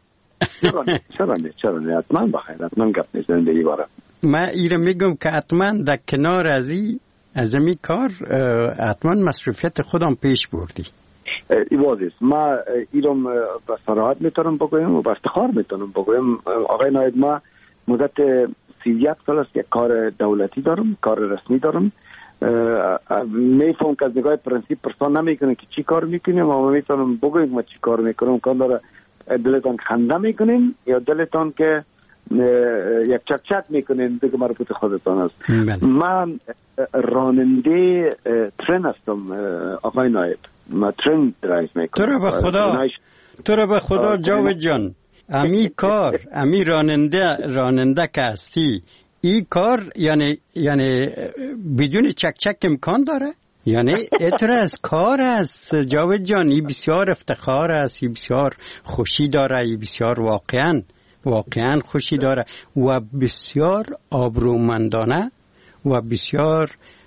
Speaker 4: چرا نه حتما بخیر، حتما گپ میزنیم دیگه باره.
Speaker 3: من ایره میگم که حتما در کنار از این کار حتما مسئولیت خودم پیش بردی.
Speaker 4: این واضح. ما ایرم با صراحت میتونم بگویم و با افتخار میتونم بگویم آقای نایب، ما مدت 31 سال است یک کار دولتی دارم، کار رسمی دارم. میفهم که از نگاه پرنسیپ پرسان نمیکنه که چی کار میکنیم، اما میتونم بگویم ما چی کار میکنم. کار داره دلتان خنده میکنیم یا دلتان که یک چک چک میکنیم دیگه مربوط خودتان است. من راننده ترن هستم آقای نایب، ما ترن درایو میکنم.
Speaker 3: تو رو به خدا تو رو به خدا جاوید جان، امی کار، امی راننده که هستی، این کار یعنی بدون چک امکان داره؟ یعنی اعتراض کار است جاوید جان، این بسیار افتخار است، این بسیار خوشی داره، این بسیار واقعا خوشی داره و بسیار آبرومندانه و بسیار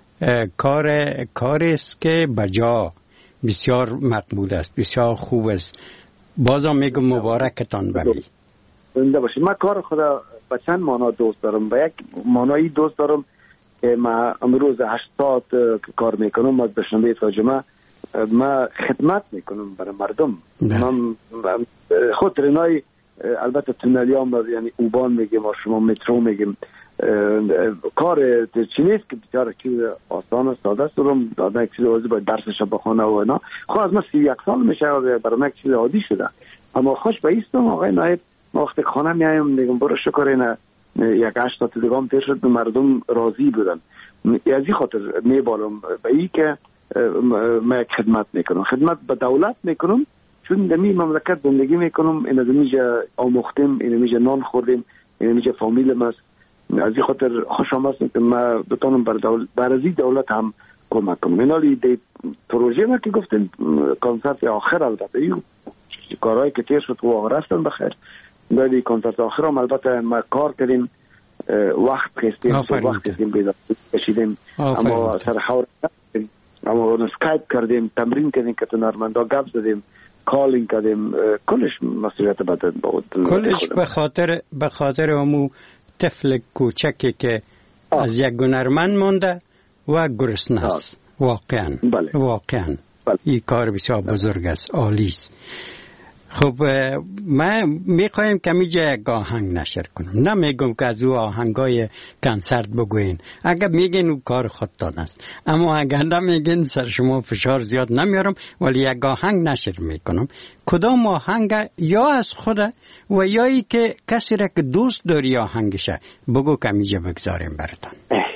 Speaker 3: کار است که بجا بسیار مقبول است، بسیار خوب است. بازم میگم مبارکتان بمی.
Speaker 4: زنده باشی. من کار خدا به چند معنا دوست دارم. به یک معنایی دوست دارم که من امروز 8 ساعت کار میکنم، از دوشنبه تا جمعه من خدمت میکنم برای مردم. من خود رنای البته تونلیام یعنی اوبان میگیم و شما مترو میگیم، کار چی نیست که بیچاره چیز آسان است، ساده است. دارم دادن یک چیز عادی باید درسش بخونه و اینا. خب از من 31 سال میشه برای من یک چیز عادی شده، اما خوش به ایستم آقای نایب. ما وقتی خانه میایم میگم برو شکر اینه یک 8 ساعت دیگه تیر شد، مردم راضی بودن. از این خاطر میبالم به این که من یک خدمت میکنم، خدمت به دولت میکنم، چون دمی مملکت زندگی میکنم، این دمیجا آموختیم، این دمیجا نان خوردیم، این دمیجا فامیلم است. از این خاطر خوشم است که من بتونم بر ازی دولت هم کمک کنم. اینالی دی پروژه ما که گفتیم کنسرت آخر، البته این کارهایی که تیر شد و رفتن بخیر. ولی کنسرت آخر هم البته ما کار کردیم، وقت خستیم بیدار کشیدیم، اما سر حور کردیم، اما اسکایپ کردیم، تمرین کردیم که تنرمندا گپ زدیم، کالینگ کردیم، کلش مسئولیت بدن بود.
Speaker 3: کلش به خاطر امو طفل کوچکی که از یک هنرمند مونده و گرسنه است. واقعا این کار بسیار بزرگ است، عالی است. خب ما میخوایم که میجا یک آهنگ نشر کنم، نمیگم که از او آهنگای کنسرت بگوین، اگر میگین او کار خودتان است، اما اگر نمیگین سر شما فشار زیاد نمیارم، ولی یک آهنگ نشر میکنم. کدام آهنگ؟ یا از خود و یا ای که کسی را که دوست داری آهنگشه بگو که میجا بگذاریم براتان.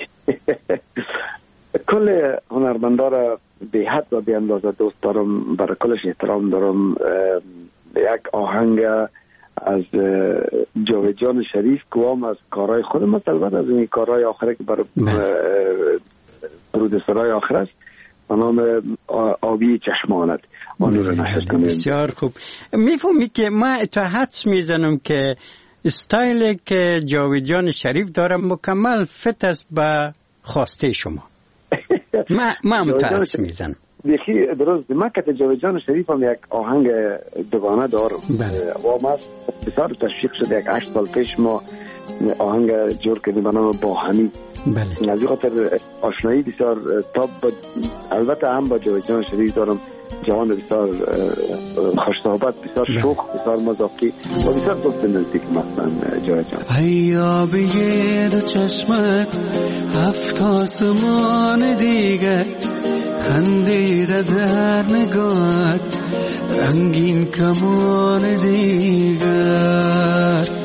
Speaker 4: کل هنرمندا را به حد و به اندازه دوست دارم، برای کلش احترام دارم. یک آهنگ از جاوید جان شریف کوام از کارهای خودم است، البته از این کارهای آخره که برای پرودوسرهای آخر است، به نام آبی چشمانت.
Speaker 3: بسیار خوب. میفهمی که من تا حدس میزنم که استایل که جاوید جان شریف داره مکمل فت است به خواسته شما. من حدس میزنم.
Speaker 4: دیگه درست. من که جاوید جان شریف هم یک آهنگ دوگانه دارم و ما بسیار تشویق شد. یک 8 سال پیش ما آهنگ جور کردیم به نام باهمی. بله. از این خاطر آشنایی بسیار تاب البته هم با جاوید جان شریف دارم. جوان بسیار خوش صحبت، بسیار شوخ، بسیار مذاقی و بسیار دوست نزدیک مثلا جاوید جان.
Speaker 5: هیا بگه دو چشمت 7 آسمان دیگه، خندیده در نگاهت رنگین کمان دیگر.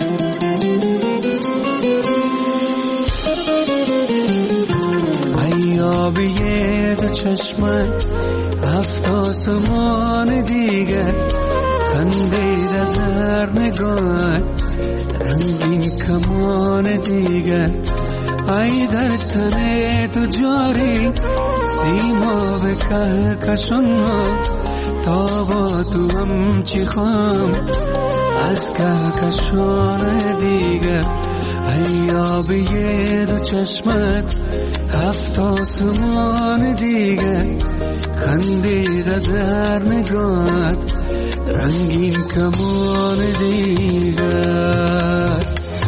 Speaker 5: ایابیه دو چشمت 7 آسمان دیگر، خندیده در نگاهت رنگین کمان دیگر. ای در تن تو جاری سیما به کهکشان ها، تا با تو هم چی خوام از کهکشان دیگر. ای آبی دو چشمت 7 آسمان دیگر، خندیده در نگاهت رنگین کمان دیگر.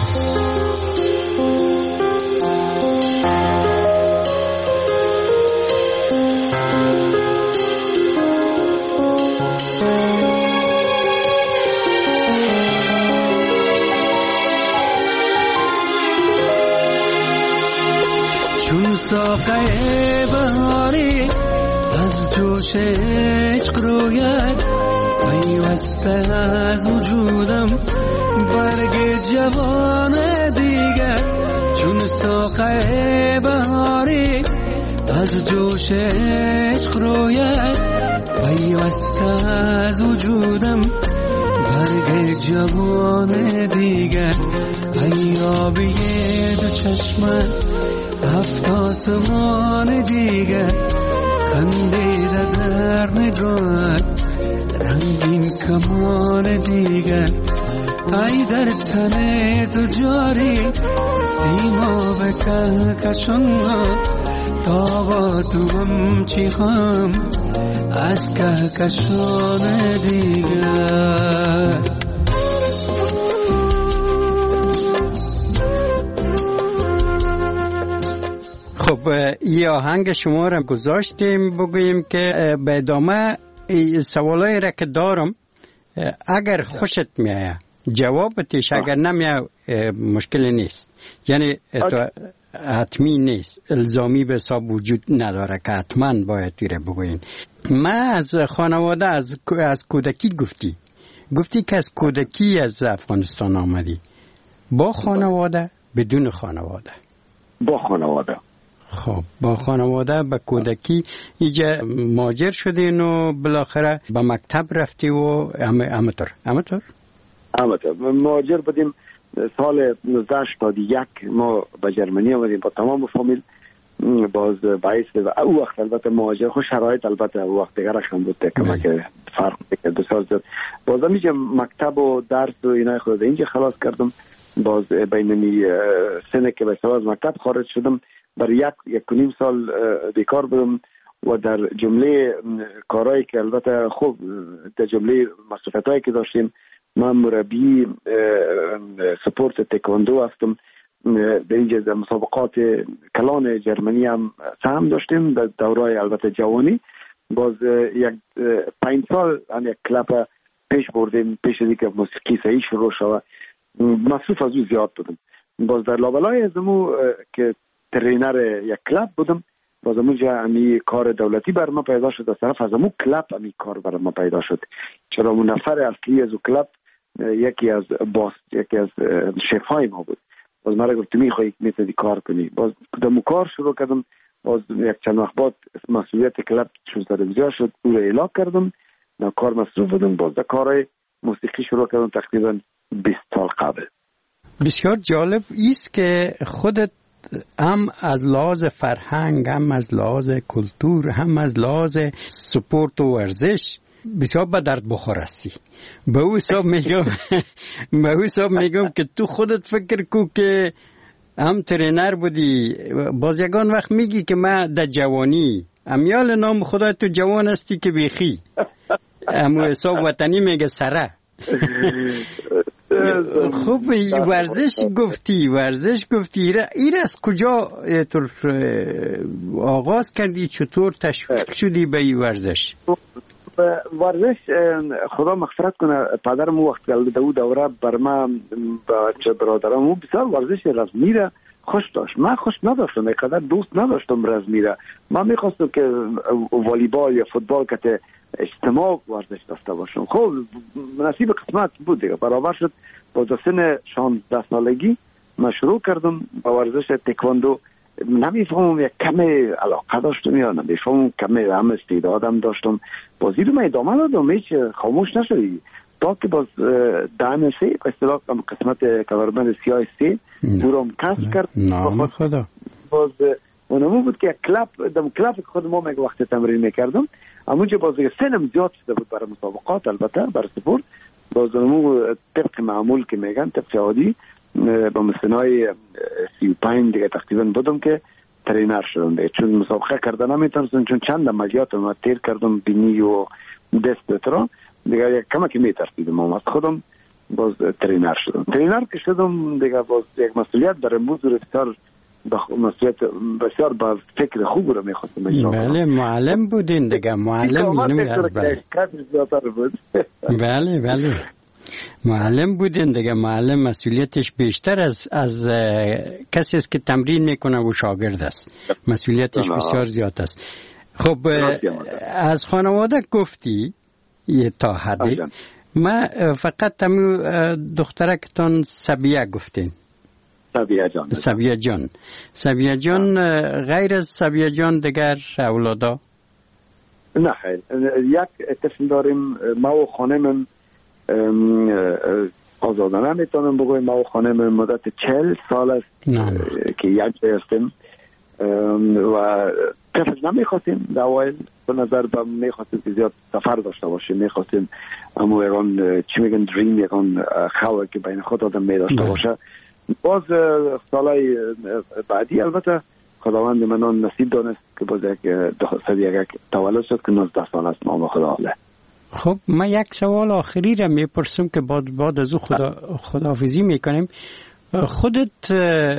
Speaker 5: ساقه بهاری از جوش عشق روید، پیوسته از وجودم برگ جوان دیگر. چون ساقه بهاری از جوش عشق رویت پیوسته از وجودم برگ جوان دیگر ایابی دو چشمت هفت آسمان دیگر خندیده در نگاهت رنگین کمان دیگر ای در تن تو جاری سیما به کهکشان تا با تو هم چی خواهم از کهکشان دیگر.
Speaker 3: خب این آهنگ شما را گذاشتیم بگوییم که به ادامه سوالایی را که دارم اگر خوشت میآید جوابتش اگر نمیآید مشکلی نیست، یعنی حتمی نیست، الزامی به حساب وجود نداره که حتما باید تیره بگوین. من از خانواده از کودکی گفتی که از کودکی از افغانستان آمدی، با خانواده بدون خانواده؟
Speaker 4: با خانواده.
Speaker 3: خب با خانواده به کودکی اینجا مهاجر شدین و بالاخره به مکتب رفتی و امتر
Speaker 4: مهاجر بودیم سال 1981 ما به جرمنی آمدیم با تمام فامیل. باز باعث او وقت البته مهاجر خوش شرایط البته او وقت دیگر رقم بود که فرق بسیار زیاد. باز اینجا مکتب و درس و اینا خود اینجا خلاص کردم. باز بینمی سنه که به سواز مکتب خارج شدم برای یک و نیم سال بیکار بودم و در جمله کارهایی که البته خوب در جمله مصروفیتایی که داشتیم من مربی سپورت تکواندو هستم. در اینجا مسابقات کلان جرمنی هم سهم داشتیم در دورای البته جوانی. باز یک 5 سال یک کلاب پیش بردیم پیش از که موسیقی صحیح شروع شد. مصروف از او زیاد بودم. باز در لابلای ازمو که ترینر یک کلاب بودم، باز اونجا امی کار دولتی بر ما پیدا شد. از طرف از امو کلاب امی کار بر ما پیدا شد، چرا اون نفر اصلی از او کلاب یکی از شفای ما بود. باز مرا گفت میخوایی میتونی کار کنی. باز دمو کار شروع کردم. باز یک چند وقت بعد مسئولیت کلاب شد زیاد شد، او را اعلام کردم، در کار مصروف بودم. باز در کارهای موسیقی شروع کردم تقریبا 20 سال قبل.
Speaker 3: بسیار جالب است که خودت هم از لحاظ فرهنگ، هم از لحاظ کلتور، هم از لحاظ سپورت و ورزش بسیار به درد بخور هستی. به او حساب میگم که تو خودت فکر کو که هم ترینر بودی، باز یگان وقت میگی که من در جوانی امیال نام خدا تو جوان هستی که بیخی امو حساب وطنی میگه سره. خب ورزش گفتی این از کجا آغاز کردی؟ چطور تشویق شدی به این ورزش؟
Speaker 4: ورزش خدا مغفرت کنه پدرم وقت گلده او دوره بر من بچه برادرم او بسیار ورزش رزمی را خوش داشت. من خوش نداشتم، اینقدر دوست نداشتم رزمی را. من میخواستم که والیبال یا فوتبال که اجتماع ورزش داشته باشم. خب نصیب قسمت بود دیگه، برابر شد. با سن 16 سالگی من شروع کردم با ورزش تکواندو. نمیفهمم یک کمی علاقه داشتم یا نمیفهمم کمی هم استعدادم داشتم. بازی رو من ادامه دادم، هیچ خاموش نشدی تا که باز دهن سه به اصطلاح قسمت کمربند سیاه سه دورم کسب کرد.
Speaker 3: نام خدا.
Speaker 4: باز اونمو بود که کلاب خود ما میگه وقت تمرین میکردم همونجا باز سنم زیاد شده بود برای مسابقات، البته برای سپورت. باز اونمو طبق معمول که میگن طبق عادی با مسنای 35 دیگه تقریبا بودم که ترینر شدم دیگه. چون مسابقه کردن نمیتونستم، چون چند عملیات ما تیر کردم بینی و دست ترا دیگه یک کمکی میترسیدم از خودم. باز ترینر شدم. ترینر که شدم دیگه باز یک مسئولیت برای موضوع مسئولیت بسیار با فکر خوب رو میخواستم اجرا کنم.
Speaker 3: بله معلم بودین دیگه، معلم بله معلم بودین دیگه. معلم مسئولیتش بیشتر از کسی است که تمرین میکنه و شاگرد است، مسئولیتش بسیار زیاد است. خب از خانواده گفتی یه تا حدی، ما فقط دخترکتان سبیه گفتین. سویه جان غیر از سویه جان دیگر اولادا؟
Speaker 4: نه خیر، یک طفل داریم. ما و خانمم آزادانه میتونم بگویم، ما و خانمم مدت 40 سال است که یک جای هستیم و طفل نمیخواستیم در اوایل. به نظر با میخواستیم که زیاد سفر داشته باشیم، میخواستیم اما یکان چی میگن دریم، یکان خواه که بین خود آدم میداشته باشه. باز سالهای بعدی البته خداوند منان نصیب دانست که باز یک تولد شد که 19 سال است. نام خدا حاله.
Speaker 3: خب من یک سوال آخری را میپرسم که بعد از او خداحافظی میکنیم. خودت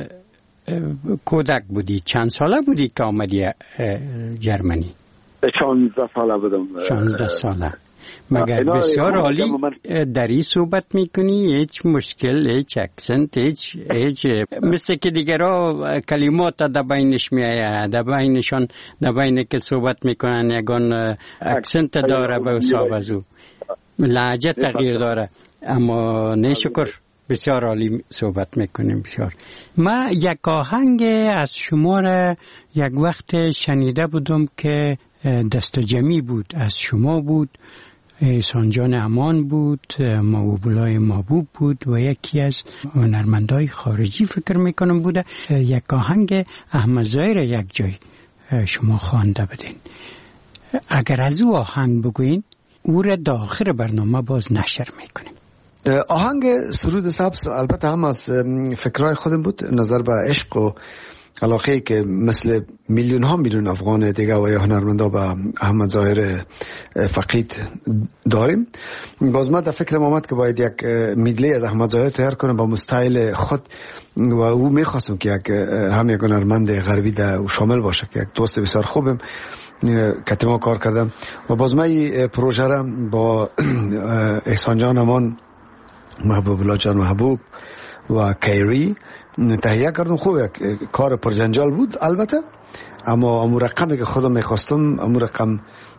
Speaker 3: کودک بودی، چند ساله بودی که آمدی جرمنی؟
Speaker 4: 16 ساله بودم.
Speaker 3: 16 ساله. مگر بسیار عالی دری صحبت میکنی؟ هیچ مشکل، هیچ اکسنت، هیچ مثل که دیگرها کلمات در بینش میآید، در بینشان در بین که صحبت میکنن یگان اکسنت داره به حساب از او، لهجه تغییر داره. اما نشکر بسیار عالی صحبت میکنیم. بسیار. من یک آهنگ از شما را یک وقت شنیده بودم که دست جمعی بود، از شما بود، احسان جان امان بود، موبولای محبوب بود و یکی از هنرمندای خارجی فکر میکنم بوده. یک آهنگ احمد ظاهر یک جای شما خوانده بدین. اگر از او آهنگ بگوین او را در آخر برنامه باز نشر میکنیم.
Speaker 6: آهنگ سرود سبز البته هم از فکرهای خودم بود، نظر به عشق و علاقه که مثل میلیون افغان دیگه و یا هنرمندا به احمد ظاهر فقید داریم. باز ما در فکرم آمد که باید یک میدلی از احمد ظاهر تیار کنم با مستایل خود و او میخواستم که یک هنرمند غربی در شامل باشه که یک دوست بسیار خوبم کتما کار کردم و باز ما این پروژه را با احسان جان امان، محبوب الله جان محبوب و کیری تهیه کردم. خوب یک کار پرجنجال بود البته، اما امو رقمی که خودم میخواستم امو رقم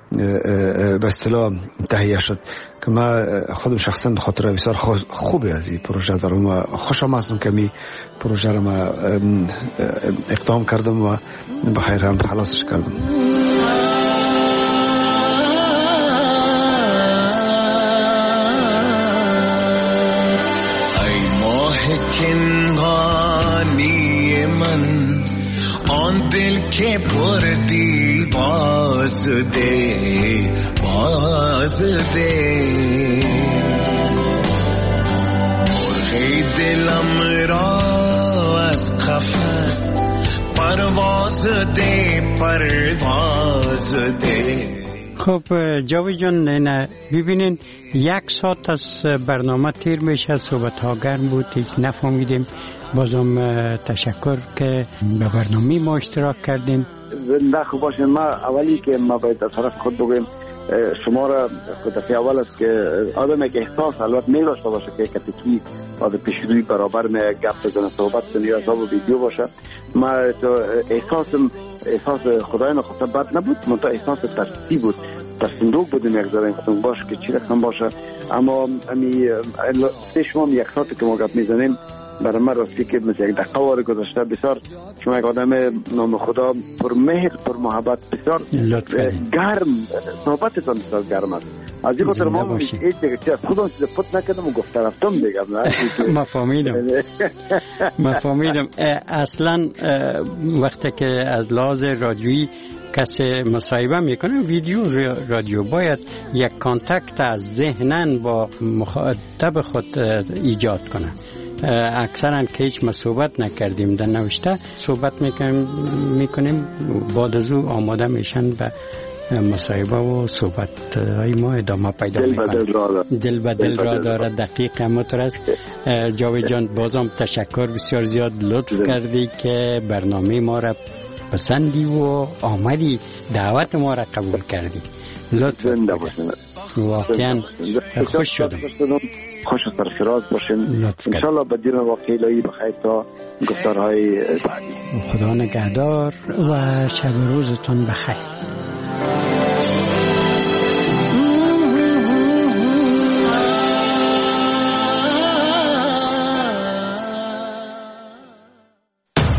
Speaker 6: به اصطلاح تهیه شد که من خودم شخصا خاطره بسیار خوبی از این پروژه دارم و خوشم هستم که می پروژه رو من اقدام کردم و به خیر هم خلاصش کردم.
Speaker 5: کنهانی من آن دل که پردی باز ده مرغی دلم را از قفس پرواز ده.
Speaker 3: خب جاوید جان، نه ببینین یک ساعت از برنامه تیر میشه، صحبت ها گرم بود، هیچ نفهمیدیم. بازم تشکر که به برنامه ما اشتراک کردین.
Speaker 4: زنده خوب باشین. ما اولی که ما باید از طرف خود بگویم شما را دفعه اول است که آدم یک احساس البته می داشته باشه که کتکی آدم پیشروی برابر می گپ بزنه، صحبت کنه یا حساب ویدیو باشه. ما احساس خدای نخواسته بد نبود، منتها احساس ترسی بود، ترسندوق بودیم یک ذره خودم باشه که چی رقم باشه. اما شما یک ساعتی که ما گپ میزنیم برای من راستی که مثل یک دقیقه وارد گذاشته. بسیار شما یک آدم نام خدا پر مهر، پر محبت، بسیار گرم، صحبتتان بسیار گرم است. از این خاطر ما هیچ دیگه چیز خودم چیز پت نکردم و گفته رفتم دیگه.
Speaker 3: ما فهمیدم. اصلا وقتی که از لحاظ رادیویی کسی مصاحبه میکنه، ویدیو رادیو باید یک کانتکت از ذهنن با مخاطب خود ایجاد کنه. اکثرا که هیچ ما صحبت نکردیم در نوشته صحبت میکنیم بعد از او آماده میشن به مصاحبه و صحبت های ما ادامه پیدا میکنه. دل به دل را داره. دقیق همونطور است. جاوید جان بازم تشکر، بسیار زیاد لطف کردی که برنامه ما را پسندی و آمدی، دعوت ما را قبول کردی. لطف واقعا خوش شدم.
Speaker 4: خوش و سرفراز باشین انشالله. بدین واقعی لایی بخیر تا گفتارهای بعدی.
Speaker 3: خدا نگهدار و شب روزتون بخیر.